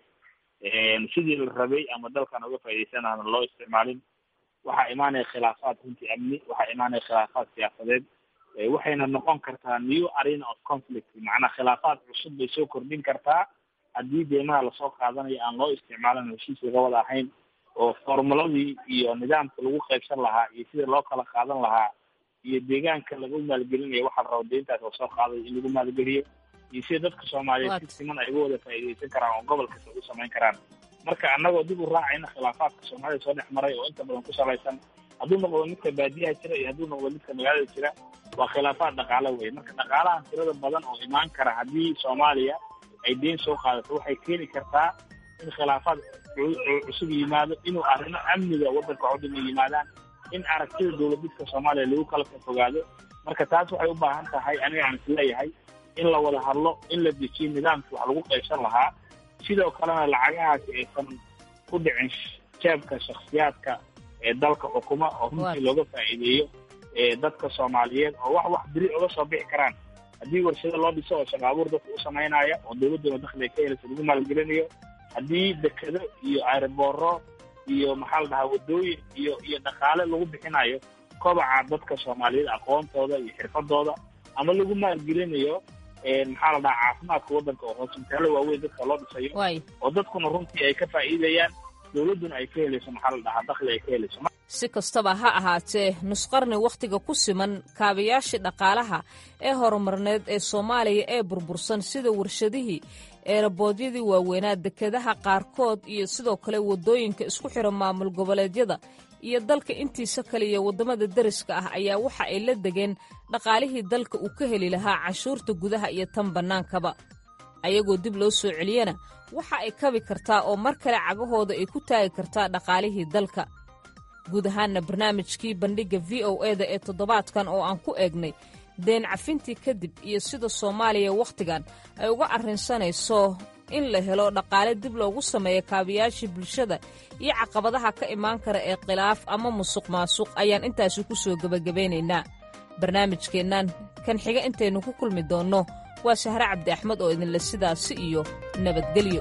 Speaker 3: sidii la rabay ama dalkan uga faa'iidaysanana loo isticmaalin waxaa imaanaya khilaafaad runtii amni waxaa imaanaya khilaafaad siyaasadeed waxayna noqon kartaa new arena of conflict macnaa khilaafaad cusub bay soo kordhin kartaa haddii deemaha lasoo qaadanayo aan loo isticmaalin heshiis laga wada ahayn oo formuladii iyo nidaamka lagu qaybsan lahaa iyo sida loo kala qaadan lahaa iyo deegaanka lagu maalgelinayo waxaa la rabo deyntaas oo soo qaaday in lagu maalgeliyo iyo sida dadka soomaaliyeed si siman ay uga wada faa'iidaysan karaan oo gobol kasta u samayn karaan marka annagoo dib u raacayna khilaafaadka soomaalida soo dhex maray oo inta badan ku salaysan hadduu noqdo midka baadiyaha jira iyo hadduu noqdo midka magaalada jira waa khilaafaad dhaqaalo wey marka dhaqaalahan tirada badan oo imaan kara haddii soomaaliya ay deyn soo qaadato waxay keeni kartaa in khilaafaad cusub yimaado inuu arrimo amniga waddanka codina yimaadaan in aragtida dowladidka soomaaliya lagu kala fogaado marka taas waxay u baahan tahay aniga aan isleeyahay in la wada hadlo in la dejiyo nidaamkii wax lagu qaybsan lahaa sidoo kalena lacagahaasi aysan ku dhicin jeebka shakhsiyaadka ee dalka xukuma oo runtii looga faa'iideeyo dadka soomaaliyeed oo wax wax beri uga soo bixi karaan haddii warshado loo dhiso oo shaqo abuur dadka u samaynaya oo dowladduna dakhli ay ka helaysa lagu maalgelinayo haddii dekedo iyo aerobooro iyo maxaa la dhahaa waddooyin iyo iyo dhaqaale lagu bixinayo kobaca dadka soomaaliyeed aqoontooda iyo xirfadooda ama lagu maalgelinayo maxaa la dhahaa caafimaadka waddanka oo hoosbitaalo waaweyn dadka loo dhisayo oo dadkuna runtii ay ka faa'iidayaan dowladduna ay ka helayso maxaa la dhahaa dakhli ay ka helayso
Speaker 13: si kastaba ha ahaatee nusqarni wakhtiga ku siman kaabayaashii dhaqaalaha ee horumarneed ee soomaaliya ee burbursan sida warshadihii eeraboodyadii waaweynaa dekedaha qaarkood iyo sidoo kale waddooyinka isku xidha maamul goboleedyada iyo dalka intiisa kale iyo waddamada deriska ah ayaa waxa ay la degeen dhaqaalihii dalka uu ka heli lahaa canshuurta gudaha iyo tan bannaankaba ayagoo dib loo soo celiyana waxa ay kabi kartaa oo mar kale cagahooda ay ku taagi kartaa dhaqaalihii dalka guud ahaanna barnaamijkii bandhigga v o e da ee toddobaadkan oo aan ku eegnay deen cafintii kadib iyo sida soomaaliya wakhtigan ay uga arrinsanayso in la helo dhaqaale dib loogu sameeyo kaabayaashii bulshada iyo caqabadaha ka imaan kara ee khilaaf ama musuq maasuq ayaan intaasi ku soo gebagabaynaynaa barnaamijkeennan kan xiga intaynu ku kulmi doonno waa sahre cabdi axmed oo idinle sidaasi iyo nabadgelyo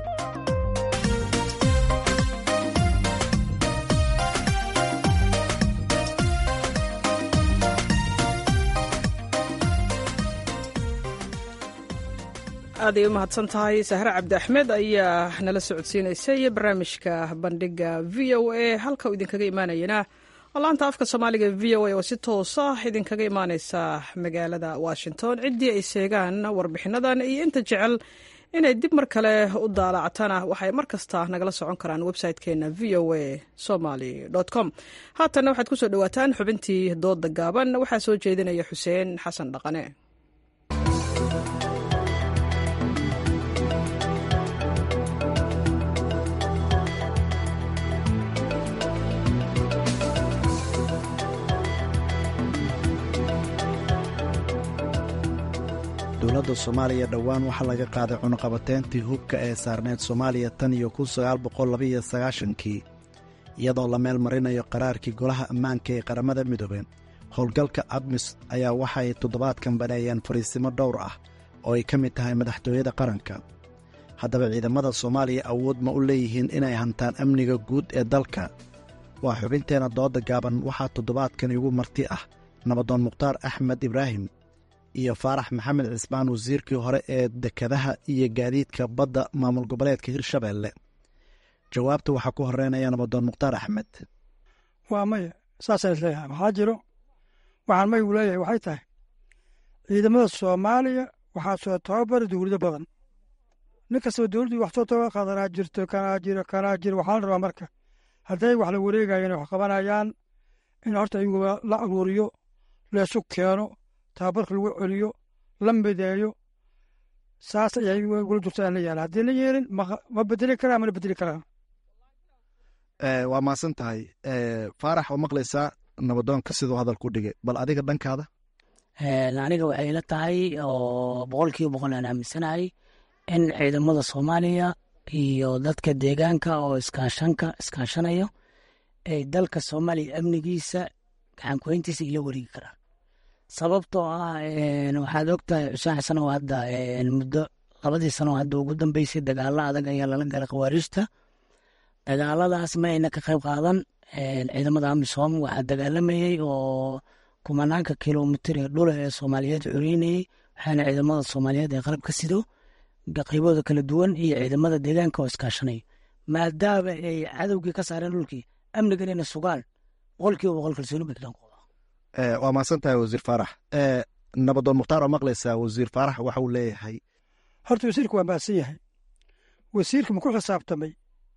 Speaker 1: aad ay u mahadsan tahay sahre cabdi axmed ayaa nala socodsiinaysay barnaamijka bandhigga v o a halka uu idinkaga imaanayana laanta afka soomaaliga v o a oo si toosa idinkaga imaaneysa magaalada washington ciddii ay sheegaan warbixinadan iyo inta jecel inay dib mar kale u daalactana waxay mar kasta nagala socon karaan website-keena v o a somaly com haatanna waxaad ku soo dhowaataan xubintii dooda gaaban waxaa soo jeedinaya xuseen xasan dhaqane.
Speaker 17: dowladda soomaaliya dhowaan waxaa laga qaaday cunuqabateyntii hubka ee saarneyd soomaaliya tan iyo kun sagaal boqol labaiyo sagaashankii iyadoo la meel marinayo qaraarkii golaha ammaanka ee qaramada midoobeen howlgalka admis ayaa waxay toddobaadkan baneeyeen fariisimo dhowr ah oo ay ka mid tahay madaxtooyada qaranka haddaba ciidamada soomaaliya awood ma u leeyihiin inay hantaan amniga guud ee dalka waa xubinteenna dooda gaaban waxaa toddobaadkan igu marti ah nabadoon mukhtaar axmed ibraahim iyo faarax maxamed cismaan wasiirkii hore ee dekedaha iyo gaadiidka badda maamul goboleedka hirshabeelle jawaabta waxaa ku horeynaya nabadoon mukhtaar axmed.
Speaker 18: waa maya saasaan isleeyahay maxaa jiro waxaan maygu leeyahay waxay tahay ciidamada soomaaliya waxaa soo tababara dowlado badan nin kastaba dowladdii wax soo tababar qaadanaa jirto kanaa jiro kanaa jiro waxaa la rabaa marka hadday wax la wareegayeen wax qabanayaan in horta iyagu la aruuriyo leesu keeno tababarka lagu celiyo la mideeyo saas ayay gula jirto aan la yaala haddii la yeelin ma bedeli karaa mana bedeli karaa
Speaker 17: waa maasan tahay faarax oo maqlaysaa nabadoonka siduu hadal ku dhigay bal adiga dhankaada
Speaker 19: aniga waxay ila tahay oo boqolkiiba boqol aan aaminsanahay in ciidamada soomaaliya iyo dadka deegaanka oo iskaashanka iskaashanayo ay dalka soomaaliya amnigiisa gacankuhayntiisa ila wareegi karaan sababtoo ah waxaad ogtahay xuseen xasan oo hadda muddo labadii sano hadda ugu dambeysay dagaalo adag ayaa lala galay khawaariijta dagaaladaas ma ayna ka qayb qaadan ciidamada amisom waxaa dagaalamayey oo kumanaanka kilomitir ee dhula ee soomaaliyeed cureynayey waxaana ciidamada soomaaliyeed ee qalab ka sido qaybooda kala duwan iyo ciidamada deegaanka oo iskaashanay maadaama ay cadowgii ka saareen dhulkii amnigan inay sugaan boqolkiiba boqol kalsooni bay dhankooda
Speaker 17: waa maasan tahay wasiir faarax nabadoon mukhtaar oo maqlaysaa wasiir faarax waxa uu leeyahay
Speaker 18: horta wasiirku waa maasan yahay wasiirka ma ku xisaabtamay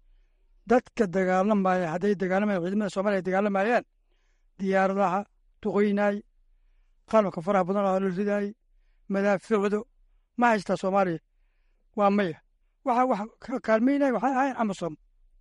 Speaker 18: dadka dagaalamaya hadday dagaalamayaan ciidamada soomaaliya ay dagaalamayaan diyaaradaha duqoynaay qalabka faraha badan oo la ridaay madaaficdo ma haystaa soomaaliya waa maya waxa wax ka kaalmaynaya waxay ahayn amasom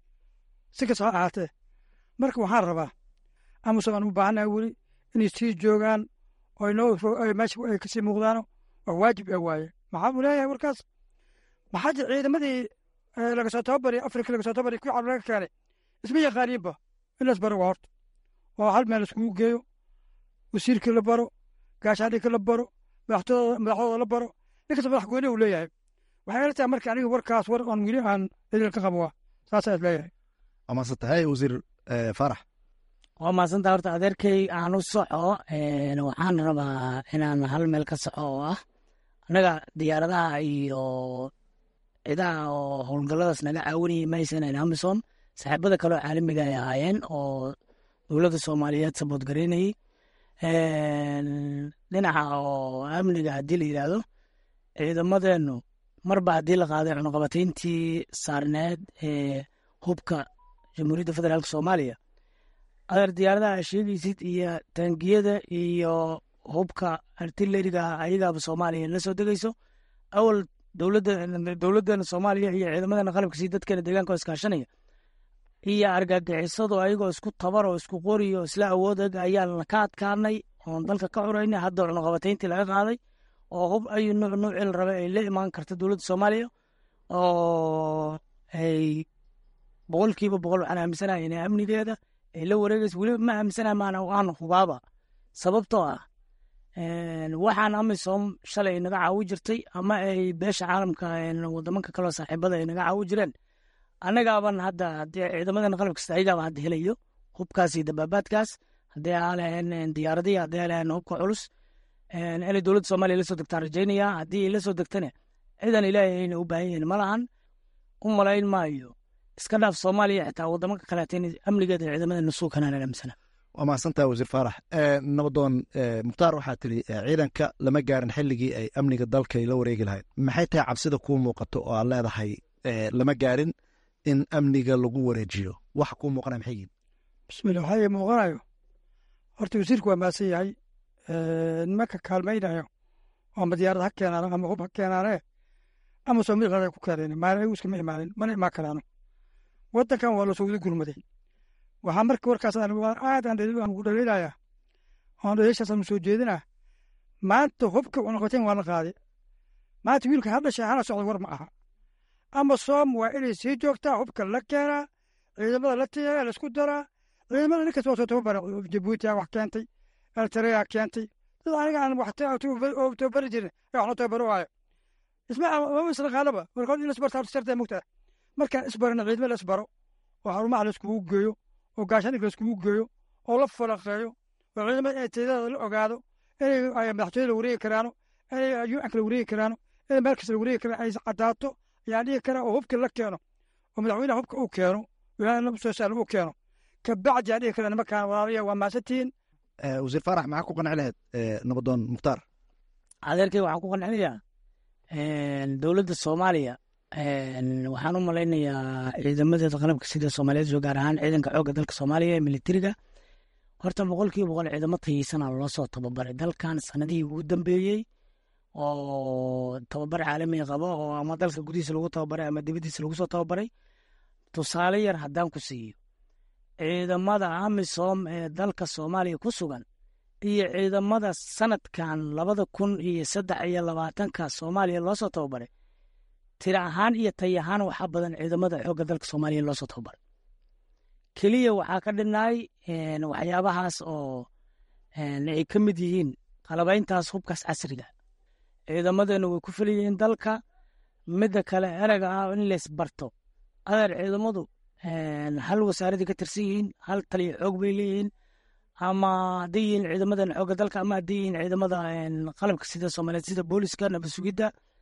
Speaker 18: si kasta ha ahaatee marka waxaan rabaa amasom aan u baahanahay weli inay sii joogaan oo inoo meesha ay kasii muuqdaano waa waajib ee waaye maxaa uu leeyahay warkaas maxaa jir ciidamadii laga soo tababari afrika laga soo tababari kuwii carab laga keenay isma yaqaaniinba in las baro waa horta oo hal meel iskugu geeyo wasiirkii la baro gaashaandhigka la baro madaxdooda la baro ninkasta madax gooni uu leeyahay waxay ila tahay marka aniga warkaas war oon weli aan idil ka qabo saasaa is leeyahay
Speaker 17: waa maasan tahay wasiir faarax
Speaker 19: waa maasanta horta adeerkay aan u soco waxaan rabaa inaan hal meel ka soco oo ah annaga diyaaradaha iyo ciidaha oo howlgalladaas naga caawinayay mahaysan amisom saaxiibada kaleo caalamiga ay ahaayeen oo dowladda soomaaliyeed sabood garaynayey dhinaca oo amniga haddii la yidhaahdo ciidamadeennu marba haddii la qaaday cunuqabatayntii saarneed ee hubka jamhuuriyadda federaalka soomaaliya adeer diyaaradaha sheegaysid iyo taangiyada iyo hubka artileriga ayagaaba soomaaliya la soo degayso awal dowladdeena soomaaliya iyo ciidamadeena qalabka sii dadkeena deegaanka oo iskaashanaya iyo argagixisadu ayagoo isku tabar oo isku qori oo isla awood ayaan ka adkaanay oon dalka ka curaynay hadda cunuqabatayntii laga qaaday oo hub ayu nuuc nuucii la raba ay la imaan karta dowladda soomaaliya oo ay boqolkiiba boqol waxaan aaminsanahay inay amnigeeda ay la wareegayso weliba ma aaminsanahay maana aan hubaaba sababtoo ah waxaan amisom shalay ay naga caawi jirtay ama ay beesha caalamka wadamanka kaleo saaxiibada ay naga caawi jireen annagaaban hadda haddii ciidamadeena qalab kasta ayagaaba hadda helayo hubkaas iyo dabaabaadkaas haddii aalaheen diyaaradii haddii aalaheen hubka culus inay dowladda soomaaliya la soo degtaan rajaynayaa haddii ay la soo degtane ciidan ilaahay ayna u baahan yihiin ma lahan u malayn maayo iska dhaaf soomaaliya xitaa wadamanka kaleeta in amnigeeda ciidamadeena suukanaan aamsana
Speaker 17: waa mahadsantaha wasiir faarax nabadoon mukhtaar waxaa tiri ciidanka lama gaarin xilligii ay amniga dalka la wareegi lahayd maxay tahay cabsida kuu muuqato oo aad leedahay lama gaarin in amniga lagu wareejiyo waxa kuu muuqanaya maxay yihin
Speaker 18: bismillah waxaa ii muuqanayo horta wasiirku waa maasan yahay nimanka kaalmaynayo ama diyaarad ha keenaano ama hub ha keenaane ama soomaliland ku keeneen maal iskama imaanin mana imaan karaano wadankan waa lasoo wada gurmaday waxaa marka warkaas aad aan ku dhaliilaya oon dhaliishaasaan soo jeedinaa maanta hubka cunuqateen waa la qaaday maanta wiilka ha dhashay hana socda war ma aha ama soom waa inay sii joogtaa hubka la keenaa ciidamada la tiyaa laisku daraa ciidamada ninkas waa soo tababara jabuutiya wax keentay eltareya keentay dad aniga aan wax tababari jirin ee waxna tababaro waayo isma isdhaqaalaba warkood in isbartaa sartaa mugtaa markaan isbarana ciidama la isbaro oo xarumaha la iskugu geeyo oo gaashanig la iskugu geeyo oo la falaqeeyo oo ciidamada inay tayadada la ogaado inay madaxtooyada la wareegi karaano inay yuanka la wareegi karaano inay meel kasta la wareegi karaan ay caddaato ayaan dhihi karaa oo hubka la keeno oo madaxweynaha hubka uu keeno wilaayada soo saar uu keeno kabacdi aan dhihi karaa nimankaan walaalayaa waa maasantihiin
Speaker 17: wasiir faarax maxaa ku qanci lahayd nabadoon mukhtaar
Speaker 19: adeerkay waxaan ku qancinayaa dowladda soomaaliya waxaan u malaynayaa ciidamadeeda qalabka sida soomaaliyeed oo gaar ahaan ciidanka xoogga dalka soomaaliya ee militariga horta boqolkiiba boqol ciidamo tayeysana loo soo tababaray dalkan sanadihii ugu dambeeyey oo tababar caalami qabo oo ama dalka gudihiisa lagu tababaray ama dibadiisa lagu soo tababaray tusaale yar haddaan ku siiyo ciidamada amisom ee dalka soomaaliya ku sugan iyo ciidamada sanadkan labada kun iyo saddex iyo labaatanka soomaaliya loo soo tababaray tira ahaan iyo tay ahaan waxaa badan ciidamada xoogga dalka soomaaliya loo soo tababaray keliya waxaa ka dhinnaay waxyaabahaas oo ay ka mid yihiin qalabayntaas hubkaas casriga ciidamadeennu way ku filayihiin dalka midda kale erega ah in lays barto adeer ciidamadu hal wasaaradii ka tirsan yihiin hal taliya xoog bay leeyihiin ama hadday yihiin ciidamadan xoogga dalka ama hadday yihiin ciidamada qalabka sida soomaaliyeed sida booliska nabasugidda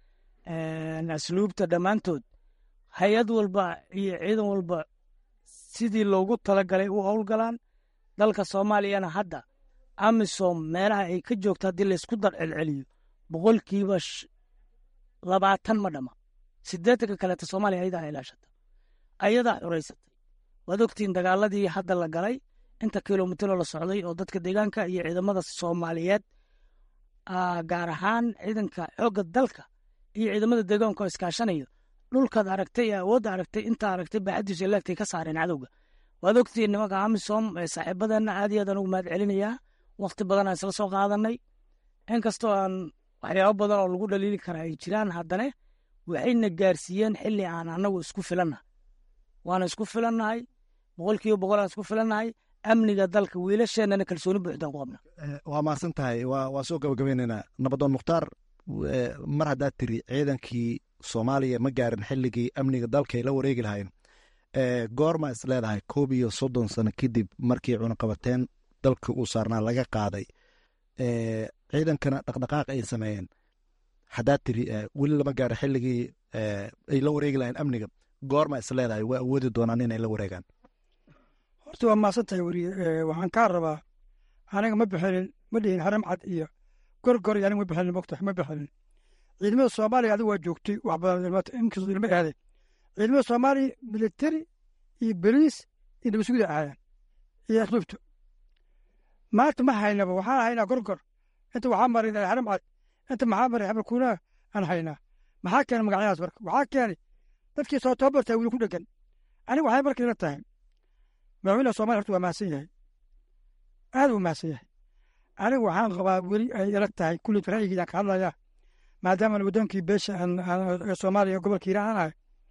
Speaker 19: asluubta dhammaantood hay-ad walba iyo ciidan walba sidii loogu talagalay u howlgalaan dalka soomaaliyana hadda amisom meelaha ay ka joogto haddii laysku dar celceliyo boqolkiiba labaatan ma dhama sideetanka kaleeta soomaaliya ayadaa ilaashata ayadaa xureysatay waad ogtiin dagaaladii hadda la galay inta kilomitro la socday oo dadka deegaanka iyo ciidamada soomaaliyeed gaar ahaan ciidanka xoogga dalka iyo ciidamada deegaanka oo iskaashanayo dhulkaad aragtay ee awoodda aragtay intaa aragtay baaxadiisu ilaagtay ka saareen cadowga waad ogtiin nimanka amisom ee saaxiibadeenna aad iyo aadaan ugu mahad celinayaa wakti badan aan isla soo qaadanay inkastoo aan waxyaabo badan oo lagu dhaliili karaa ay jiraan haddana waxayna gaarsiiyeen xilli aan annagu isku filannahay waana isku filannahay boqolkiiba boqol aan isku filannahay amniga dalka wiilasheennana kalsooni buuxdaan ku qabna
Speaker 17: waa mahadsan tahay waa soo gabagabaynaynaa nabadoon mukhtaar mar haddaad tiri ciidankii soomaaliya ma gaarin xilligii amniga dalka ay la wareegi lahayn goorma is leedahay koob iyo soddon sano kadib markii cunaqabateen dalka uu saarnaa laga qaaday ciidankana dhaqdhaqaaq ay sameeyeen haddaad tiri weli lama gaaro xilligii ay la wareegi lahayn amniga goorma is leedahay waa awoodi doonaan inay la wareegaan
Speaker 18: horta waa maasan tahay weriye waxaan kaa rabaa aniga ma bixinin ma dhihin haram cad iyo gorgor iyo aniga ma bixinin mogtax ma bixinin ciidamada soomaaliya adigu waa joogtay wax badan inkastoo ilma ahaadeen ciidamada soomaaliya militari iyo beliis iyo nabasugida ahaayeen iyo asluubta maanta ma haynaba waxaan haynaa gorgor inta waxaa maray haram cad inta maxaa maray xabalkuunaa aan haynaa maxaa keenay magacyadaas marka waxaa keenay dadkii soo tababartaa weli ku dhegan aniga waxay marka ila tahay madaxweynaha soomaliya horta waa mahadsan yahay aad uu mahadsan yahay aniga waxaan qabaa weli ay ila tahay kulli ra'yigiidaan ka hadlayaa maadaama waddankii beesha soomaaliya gobolka hiiraan aan ahay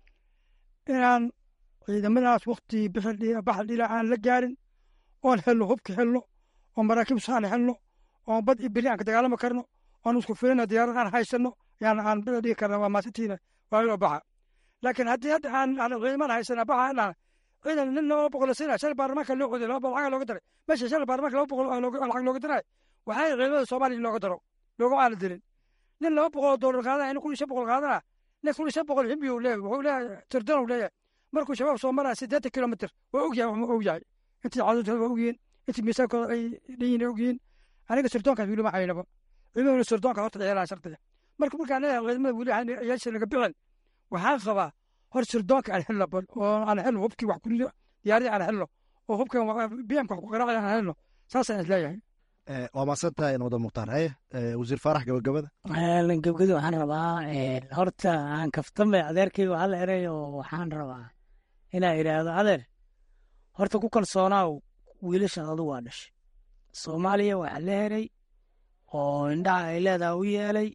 Speaker 18: inaan ciidamadaas wakti baxal dhila aan la gaarin oon helno hubka helno oo maraakiib saan helno oon bad iyo beri aan ka dagaalami karno oon isku filina diyaarad aan haysanno yaan aan bada dhigi karna waa maasintiina waa inoo baxa laakiin haddii hadda aan ciidaman haysana baxa inaan ciidan nin laba boqol la siinaya shalay baarlamaanka loo coday laba boqol lacag looga daray meesha shalay baarlamaanka laba boqol lacag looga daray waxay ciidamada soomaaliya in looga daro loogama aana dirin nin laba boqol doolar qaadana nin kun iyo shan boqol qaadana nin kun iyo shan boqol ximbi uu leeyahay wuxuu leeyahay tirdan uu leeyahay markuu shabaab soo maraya siddeetan kilomitr waa ogyahay wax ma ogyahay intii cadoodooda waa ogyihiin intii miisaankooda ay dhanyihin ay ogyihiin aniga sirdoonkaas weli ma haynaba ciidamada sirdoonka horta ciyaaraan shardiga marka markaan leeyahay ciidamada weli ayaasha laga bixin waxaan qabaa hor sirdoonka aan helno oo aan helno hubkii wax kurido diyaaradii aan helno oo hubkan bmka wax ku qaraaci aan helno saasaan is leeyahay
Speaker 17: waa maasan tahay nabadoon mukhtaar haye wasiir faarax gabagabada
Speaker 19: gabagabada waxaan rabaa horta aan kaftame adeerkayga waxaa la eray oo waxaan rabaa inaa idhaahdo adeer horta ku kalsoonaaw wiilashaad adu waa dhashay soomaaliya waxaa la heray oo indhaha ay leedaha u yeelay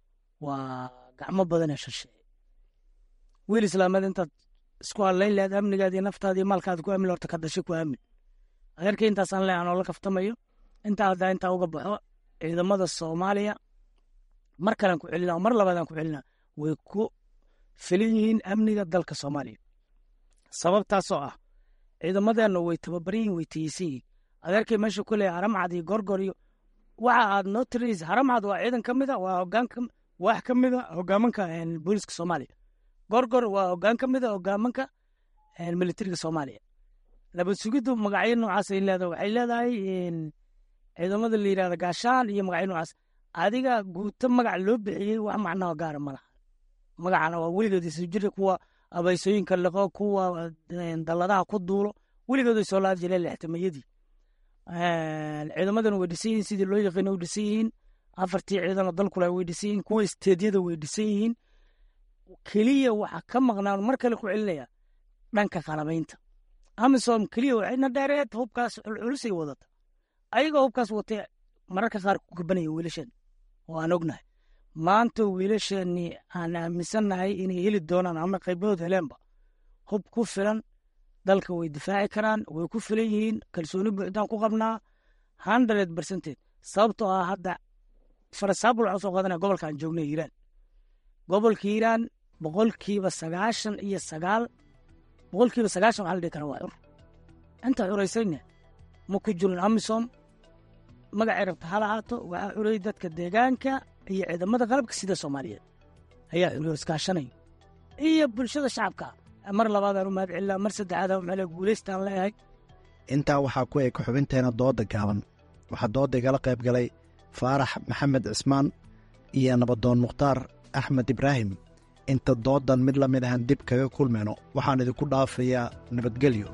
Speaker 19: waa gacmo badanee shasheeye wiil islaameed intaad isku hadlayn lahayd amnigaad iyo naftaada iyo maalkaada ku aamin horta ka dhashay ku aamin adeerkay intaasaan leeyahay anoo la kaftamayo intaa haddaa intaa uga baxo ciidamada soomaaliya mar kalean ku celina mar labaadaan ku celina way ku filan yihiin amniga dalka soomaaliya sababtaasoo ah ciidamadeennu way tababaran yihin way tayeysan yihin adeerkay meesha ku leeyahay haramcad iyo gorgor iyo waxa aad noo tiraysa haramcad waa ciidan ka mida waa hogaanka waax ka mida hogaamanka booliska soomaaliya gorgor waa hogaan ka mida hogaamanka militariga soomaaliya nabad sugiddu magacyo noocaas ay leedahay waxay leedahay ciidamada la yidhahda gaashaan iyo magacyo noocaas adiga guuto magac loo bixiyey wax macnaha gaara ma laha magacana waa weligood isu jira kuwa abaysooyinka liqo kuwa dalladaha ku duulo weligood ay soo laadi jireen lixtamayadii ciidamadana way dhisan yihiin sidii loo yaqiina way dhisan yihiin afartii ciidana dalkule way dhisan yihiin kuwa isteedyada way dhisan yihiin keliya waxaa ka maqnaan mar kale ku celinaya dhanka qalabaynta amisom keliya waxayna dheereed hubkaas culculusay wadata ayagoo hubkaas watay mararka qaar ku gabanaya wiilashan oo aan ognahay maanta wiilashani aan aaminsannahay inay heli doonaan ama qaybood heleenba hub ku filan dalka way difaaci karaan way ku filan yihiin kalsooni buuxdaan ku qabnaa hundred percented sababtoo ah hadda farasaabul waxaan soo qaadanaya gobolka aan joognay hiiraan gobolka hiiraan boqolkiiba sagaashan iyo sagaal boqolkiiba sagaashan waxaa la dhihi karaa waa cur intaa curaysayna ma ku jirin amisom magacay rabta ha lahaato waxaa curayay dadka deegaanka iyo ciidamada qalabka sida soomaaliyeed ayaa curiyo iskaashanay iyo bulshada shacabka mar labaadaan u mahad celina mar saddexaadaan u mahad guulaystaan leeyahay
Speaker 17: intaa waxaa ku eg xubinteena dooda gaaban waxaa dooda igala qayb galay faarax maxamed cismaan iyo nabadoon mukhtaar axmed ibraahim inta doodan mid la mid ahan dib kaga kulmayno waxaan idinku dhaafayaa nabadgelyo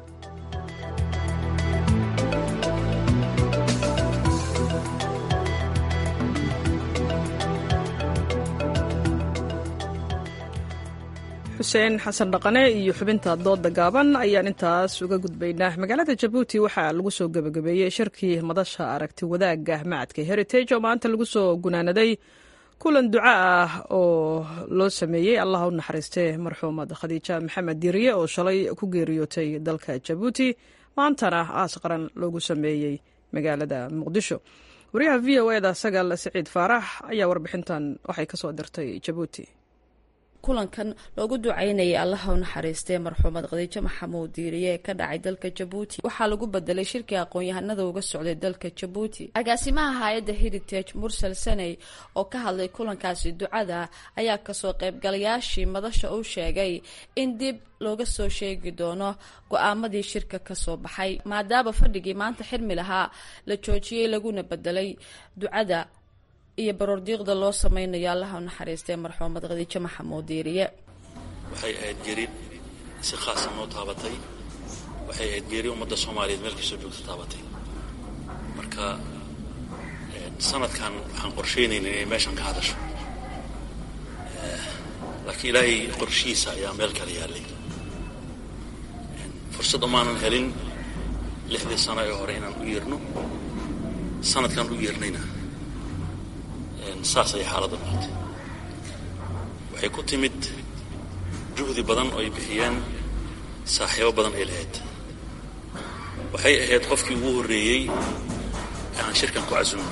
Speaker 1: xuseen xasan dhaqane iyo xubinta dooda gaaban ayaan intaas uga gudbaynaa magaalada jabuuti waxaa lagu soo gebagabeeyey shirkii madasha aragti wadaagga macadka heritage oo maanta lagu soo gunaanaday kulan duca ah oo loo sameeyey allah u naxariistee marxuumad khadiija maxamed diiriye oo shalay ku geeriyootay dalka jabuuti maantana aas qaran loogu sameeyey magaalada muqdisho wariyaha v o eda sagal siciid faarax ayaa warbixintan waxay ka soo dirtay jabuuti
Speaker 20: kulankan loogu ducaynayay allaha u naxariistee marxuumad khadiijo maxamuud diiriye ee ka dhacay dalka jabuuti waxaa lagu bedelay shirkii aqoon-yahanada uga socday dalka jabuuti agaasimaha hay-adda heritage mursal saney oo ka hadlay kulankaasi ducada ayaa kasoo qaybgalayaashii madasha u sheegay in dib looga soo sheegi doono go-aamadii shirka kasoo baxay maadaama fadhigii maanta xirmi lahaa la joojiyey laguna bedelay ducada iyo baroordiiqda loo samaynayo allaha u naxariistee marxuumad khadiijo maxamuud diiriye
Speaker 21: waxay ahayd geeri si khaasa noo taabatay waxay ahayd geeri ummadda soomaaliyeed meel kastoo joogta taabatay marka sanadkan waxaan qorsheynayna inay meeshan ka hadasho laakiin ilaahay qorshihiisa ayaa meel kale yaallay fursad umaanan helin lixdii sano ee hore inaan u yeerno sanadkan u yeernayna saas ay xaaladda noqotay waxay ku timid juhdi badan oo ay bixiyeen saaxiibo badan ay lahayd waxay ahayd qofkii ugu horreeyey ee aan shirkan ku casuuno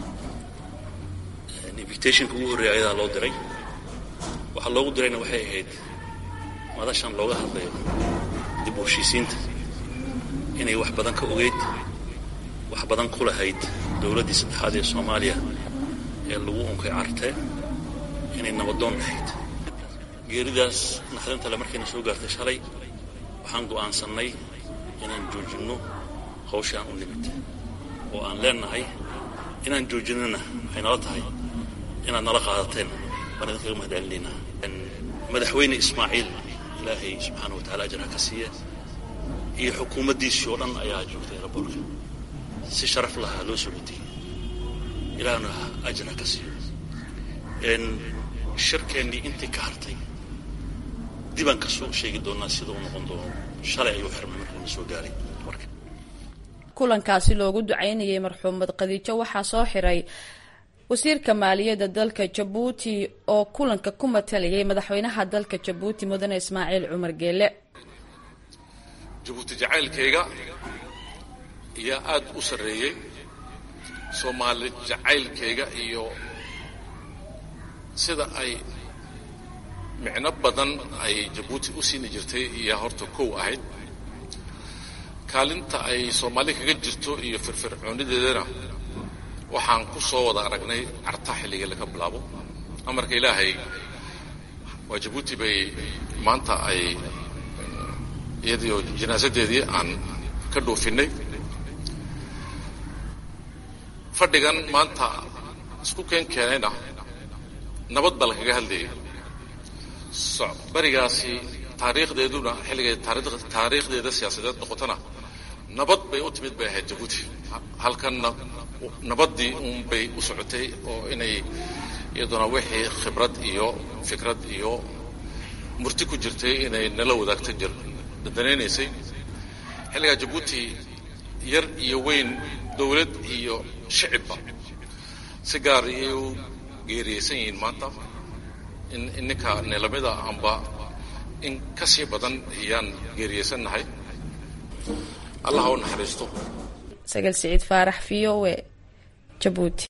Speaker 21: invitationka ugu horreeyay ayadaa loo diray waxaa loogu dirayna waxay ahayd madashan looga hadlayo dib u heshiisiinta inay wax badan ka ogeyd wax badan ku lahayd dowladdii saddexaad ee soomaaliya ee lagu unkay cartee inay nabadoon ahayd geeridaas naxdintale markayna soo gaartay shalay waxaan go'aansannay inaan joojinno hawshii aan u nimid oo aan leennahay inaan joojinana waxay nala tahay inaad nala qaadateen baan idinkaga mahad celinaynaa madaxweyne ismaaciil ilaahay subxaana wa taala ajra ka siiya iyo xukuumaddiisii oo dhan ayaa joogtay raboorka si sharaf lahaa loo soo wadiyey ilaahna ajra ka siiyo shirkeennii intii ka hartay dibaan ka soo sheegi doonaa sida uu noqon doono shalay ayuu xirmay markiina soo gaaray marka
Speaker 20: kulankaasi loogu ducaynayay marxuumad khadiijo waxaa soo xiray wasiirka maaliyadda dalka jabuuti oo kulanka ku matalayay madaxweynaha dalka jabuuti mudane ismaaciil cumar geele
Speaker 22: jabuuti jacaylkayga ayaa aad u sarreeyey soomaali jacaylkayga iyo sida ay micno badan ay jabuuti u siini jirtay iyo horta kow ahayd kaalinta ay soomaali kaga jirto iyo firfircoonideedana waxaan ku soo wada aragnay carta xilligii laga bilaabo amarka ilaahay waa jabuuti bay maanta ay iyadiio janaasadeedii aan ka dhoofinay fadhigan maanta isku keen keenayna nabad baa lakaga hadlayay barigaasi taariikhdeeduna xilligay taariikhdeeda siyaasadeed noqotona nabad bay u timid bay ahayd jabuuti halkanna nabaddii uun bay u socotay oo inay iyaduna wixii khibrad iyo fikrad iyo murti ku jirtay inay nala wadaagta jir danaynaysay xilligaa jabuuti yar iyo weyn dowlad iyo shicibba si gaar ayay u geeriyeysan yihiin maanta in ininka neelamida amba in ka sii badan ayaan geeriyeysannahay allah u naxariisto.
Speaker 20: sagal siciid faarax v o e jabuuti.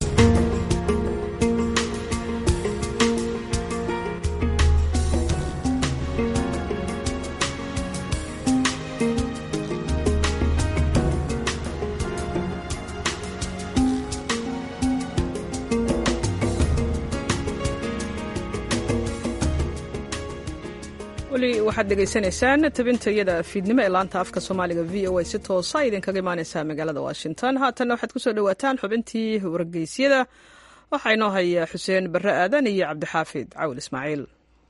Speaker 1: waxaad dhegaysanaysaan tabinta iyada fiidnimo ee laanta afka soomaaliga v o a si toosa idinkaga imaaneysaa magaalada washington. haatanna waxaad kusoo dhawaataan xubintii wargeysyada waxaa inoo haya xuseen barre aadan iyo cabdixaafid cawil ismaaciil.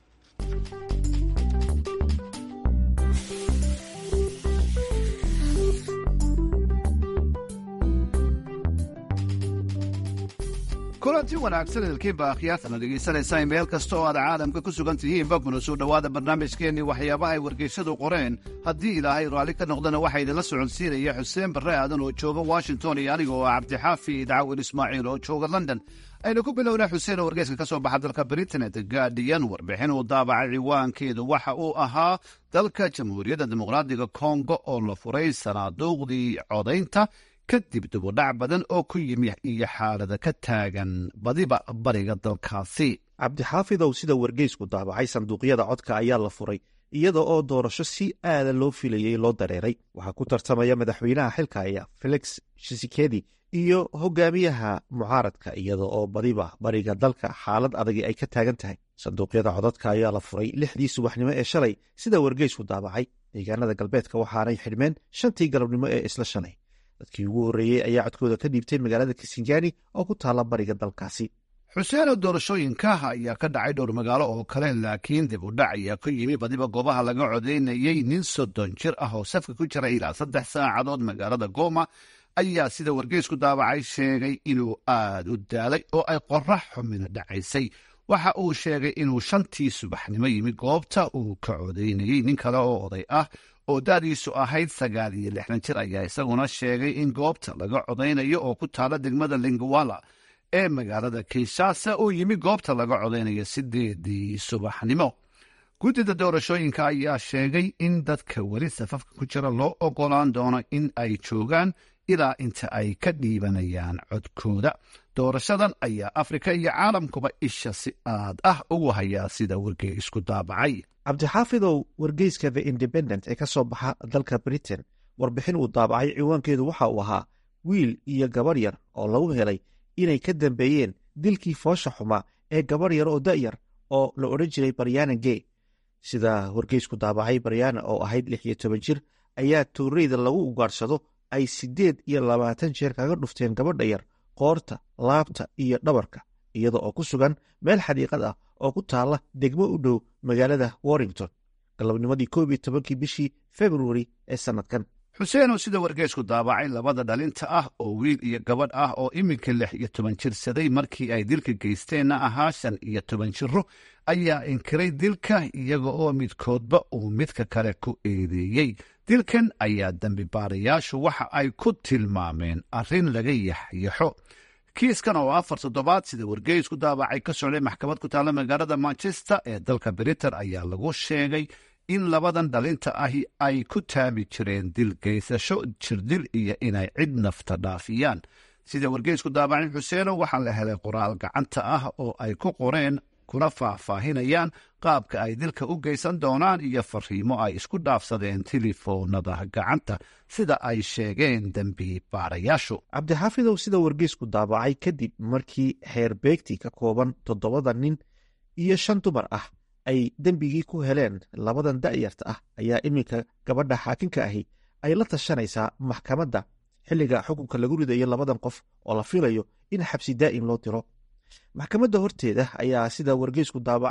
Speaker 4: kulanti wanaagsan idilkiinba akhyaartana dhegaysanaysaan meel kasta oo aad caalamka ku sugan tihiinba kuna soo dhowaada barnaamijkeennii waxyaabaha ay wargeysyadu qoreen haddii ilaahay raalli ka noqdana waxaa idinla soconsiinaya xuseen barre aadan oo jooga washington iyo aniga oo ah cabdixaafid cawil ismaaciil oo jooga london. aynu ku bilownaa xuseen oo wargeyska ka soo baxa dalka britain the guardian warbixin uu daabacay ciwaankeedu waxa uu ahaa dalka jamhuuriyadda dimuqraadiga kongo oo la furay sanaaduuqdii codaynta kadib dibudhac badan oo ku yimi iyo xaalada ka taagan badiba bariga dalkaasi.
Speaker 12: cabdixaafidow sida wargeysku daabacay sanduuqyada codka ayaa la furay iyada oo doorasho si aada loo filayey loo dareeray. waxaa ku tartamaya madaxweynaha xilka aya felix tshisekedi iyo hogaamiyaha mucaaradka iyada oo badiba bariga dalka xaalad adagi ay ka taagan tahay. sanduuqyada codadka ayaa la furay lixdii subaxnimo ee shalay sida wargeysku daabacay. deegaanada galbeedka waxaanay xidhmeen shantii galabnimo ee isla shalay. dadkii ugu horreeyey ayaa codkooda ka dhiibtay magaalada kisingani oo ku taalla bariga dalkaasi.
Speaker 4: xuseeno doorashooyinka ayaa ka dhacay dhowr magaalo oo kale laakiin dib u dhac ayaa ku yimi badiba goobaha laga codaynayey. nin soddon jir ah oo safka ku jira ilaa saddex saacadood magaalada goma ayaa sida wargeysku daabacay sheegay inuu aad u daalay oo ay qorax xumina dhacaysay. waxa uu sheegay inuu shantii subaxnimo yimi goobta uu ka codaynayey. nin kale oo oday ah oo da'diisu ahayd sagaal iyo lixdan jir ayaa isaguna sheegay in goobta laga codaynayo oo ku taala degmada lingwala ee magaalada kinshasa uu yimi goobta laga codaynayo sideedii subaxnimo. guddida doorashooyinka ayaa sheegay in dadka weli safafka ku jira loo ogolaan doono in ay joogaan ilaa inta ay ka dhiibanayaan codkooda. doorashadan ayaa afrika iyo caalamkuba isha si aad ah ugu hayaa sida wargeysku daabacay.
Speaker 12: cabdixaafidow wargeyska the independent ee ka soo baxa dalka britain warbixin uu daabacay ciwaankeedu waxa uu ahaa wiil iyo gabarh yar oo lagu helay inay ka dambeeyeen dilkii foosha xumaa ee gabarh yar oo da'yar oo la odhan jiray baryana gey. sida wargeysku daabacay baryana oo ahayd lix iyo toban jir ayaa tuureyda lagu ugaadhsado ay siddeed iyo labaatan jeer kaga dhufteen gabadha yar qoorta, laabta iyo dhabarka iyada oo ku sugan meel xadiiqad ah oo ku taalla degmo u dhow magaalada warrington galabnimadii koob iyo tobankii bishii februari ee sannadkan.
Speaker 4: xuseenow sida wargeysku daabacay labada dhalinta ah oo wiil iyo gabadh ah oo iminka lix iyo toban jirsaday markii ay dilka geysteenna ahaa shan iyo toban jiro ayaa inkiray dilka iyaga oo midkoodba uu midka kale ku eedeeyey. dilkan ayaa dembi baarayaashu waxa ay ku tilmaameen arrin laga yaxyaxo. kiiskan oo afar toddobaad sida wargeysku daabacay ka socday maxkamad ku taalla magaalada manchester ee dalka britain ayaa lagu sheegay in labadan dhalinta ahi ay ku taami jireen dil geysasho, jirdil iyo inay cid nafta dhaafiyaan. sida wargeysku daabacay xuseeno waxaa la helay qoraal gacanta ah oo ay ku qoreen kuna faahfaahinayaan qaabka ay dilka u geysan doonaan iyo fariimo ay isku dhaafsadeen telefoonada gacanta sida ay sheegeen dembi baarayaashu.
Speaker 12: cabdixaafidow sida wargeysku daabacay kadib markii xeer beegti ka kooban toddobada nin iyo shan dumar ah ay dembigii ku heleen labadan da'yarta ah ayaa iminka gabadha xaakinka ahi ay la tashanaysaa maxkamadda xilliga xukunka lagu ridayo labadan qof oo la filayo in xabsi daa'im loo diro. maxkamadda horteeda ayaa sida wargeysku daabacay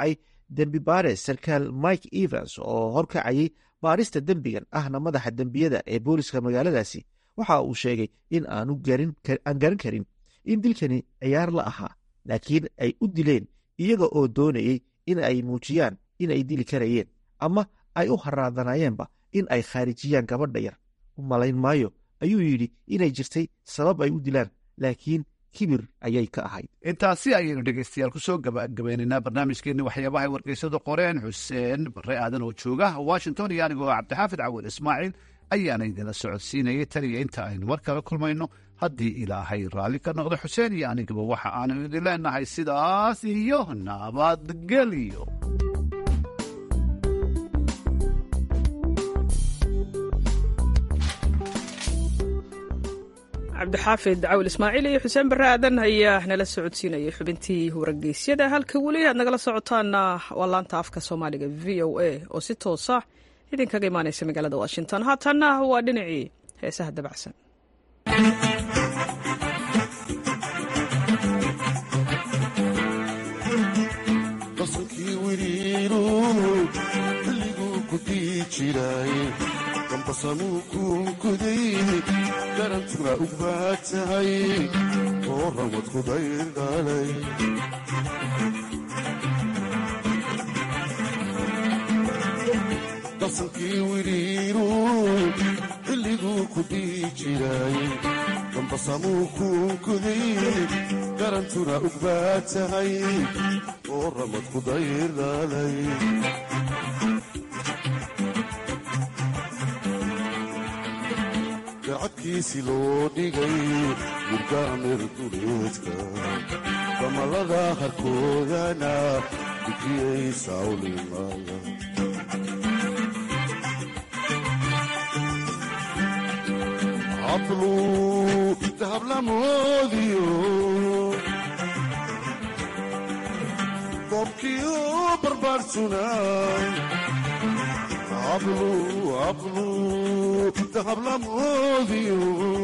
Speaker 12: dembi baare sarkaal mike evans oo horkacayay baarista dembigan ahna madaxa dembiyada ee booliska magaaladaasi waxa uu sheegay in aanu aan garan karin in dilkani ciyaar la ahaa laakiin ay u dileen iyaga oo doonayey in ay muujiyaan in ay dili karayeen ama ay u haraadanaayeenba in ay khaarijiyaan gabadha yar u malayn maayo ayuu yidhi inay jirtay sabab ay u dilaan laakiin kibir ayay ka ahayd.
Speaker 4: intaasi ayaynu dhegeystayaal kusoo gabagabaynaynaa barnaamijkeenni waxyaabahay wargeysadu qoreen. xuseen bare aadan oo jooga washington iyo anigoo cabdixaafid cawil ismaaciil ayaana idinla socodsiinayay taniyo inta aynu mar kale kulmayno haddii ilaahay raalli ka noqdo. xuseen iyo anigaba waxa aanu idin leenahay sidaas iyo nabadgelyo.
Speaker 1: cabdixaafid cawil ismaaciil iyo xuseen bare aadan ayaa nala socodsiinayay xubintii wargeysyada. halka weli aad nagala socotaana waa laanta afka soomaaliga v o a oo si toosa idinkaga imaanaysa magaalada washington. haatanna waa dhinacii heesaha dabacsan.
Speaker 5: qasankii wiriiru xilliguu ku dii jiray dambasamuu kuunkuday garantuna u baad tahay oo ramad ku daydhalay qasankii wiriiru xilliguu ku dii jiray dambasamuu kuunkuday garantuna u baad tahay oo ramad ku daydhalay dacadkiisi loo dhigay murgaamir duleedka damalada harkoodana dujiyay sawlimaaya cablu dahablamoodiyo dobkiyo barbaarsunay ablu ablu dahablamoodiyo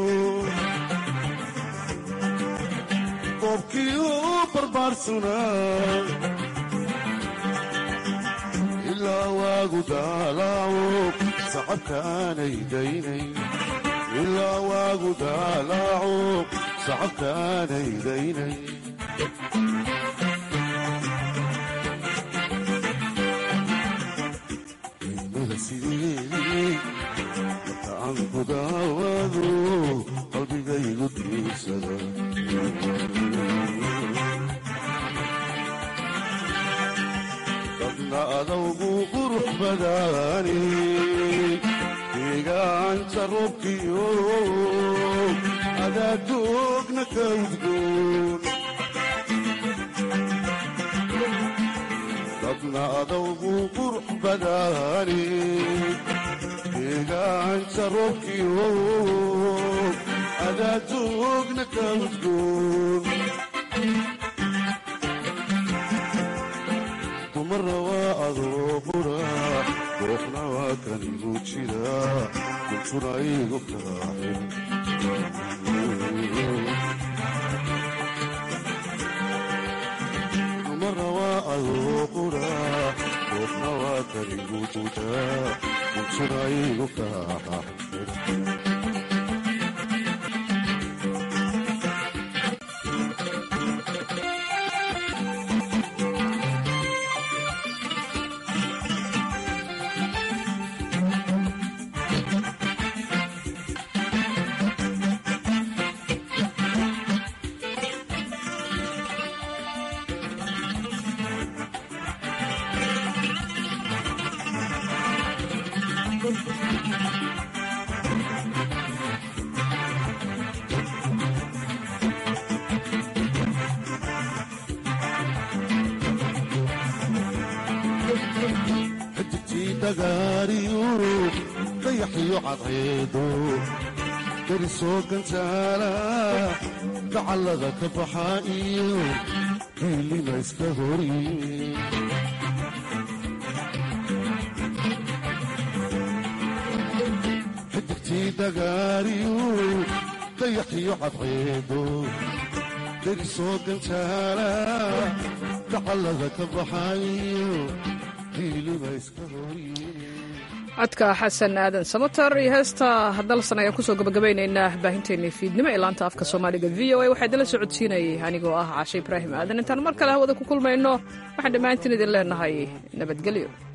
Speaker 5: dobkiyo barbaarsunay ilaa waagu daalaaco sacabkaanay daynay ilaa waagu daalaaco sacabkaanay daynay marka aan ku daawado qalbigaygu diirsada dadna adawgu qurux badaani deegaanka roobkiyo adaadoogna ka udgoon dadna adawgu qurux badaani deegaanka roobkiyo adaadoogna ka udgoon dumarna waa adoo qura dooqna waa kanigu jira kuntuna igu kaaxin dumarna waa adoo qura dooqna waa kanigu jira kuntuna igu kaaxin xidigtii dhagaariyo dayaxiyo cadceedo dari soo gantaala dacallada ka baxa iyo hiilima iska horiye xidigtii dhagaariyo dayaxiyo cadceedo dari soo gantaala dacallada ka baxaayo diiliba iska horiye
Speaker 1: codka xasan aadan samatar iyo heesta dalsan ayaan kusoo gabagabaynaynaa baahinteennii fiidnimo ee laanta afka soomaaliga v o a waxaa idinla socodsiinayay anigoo ah caashe ibraahim aadan intaan mar kale hawada ku kulmayno waxaan dhammaantiin idin leenahay nabadgelyo.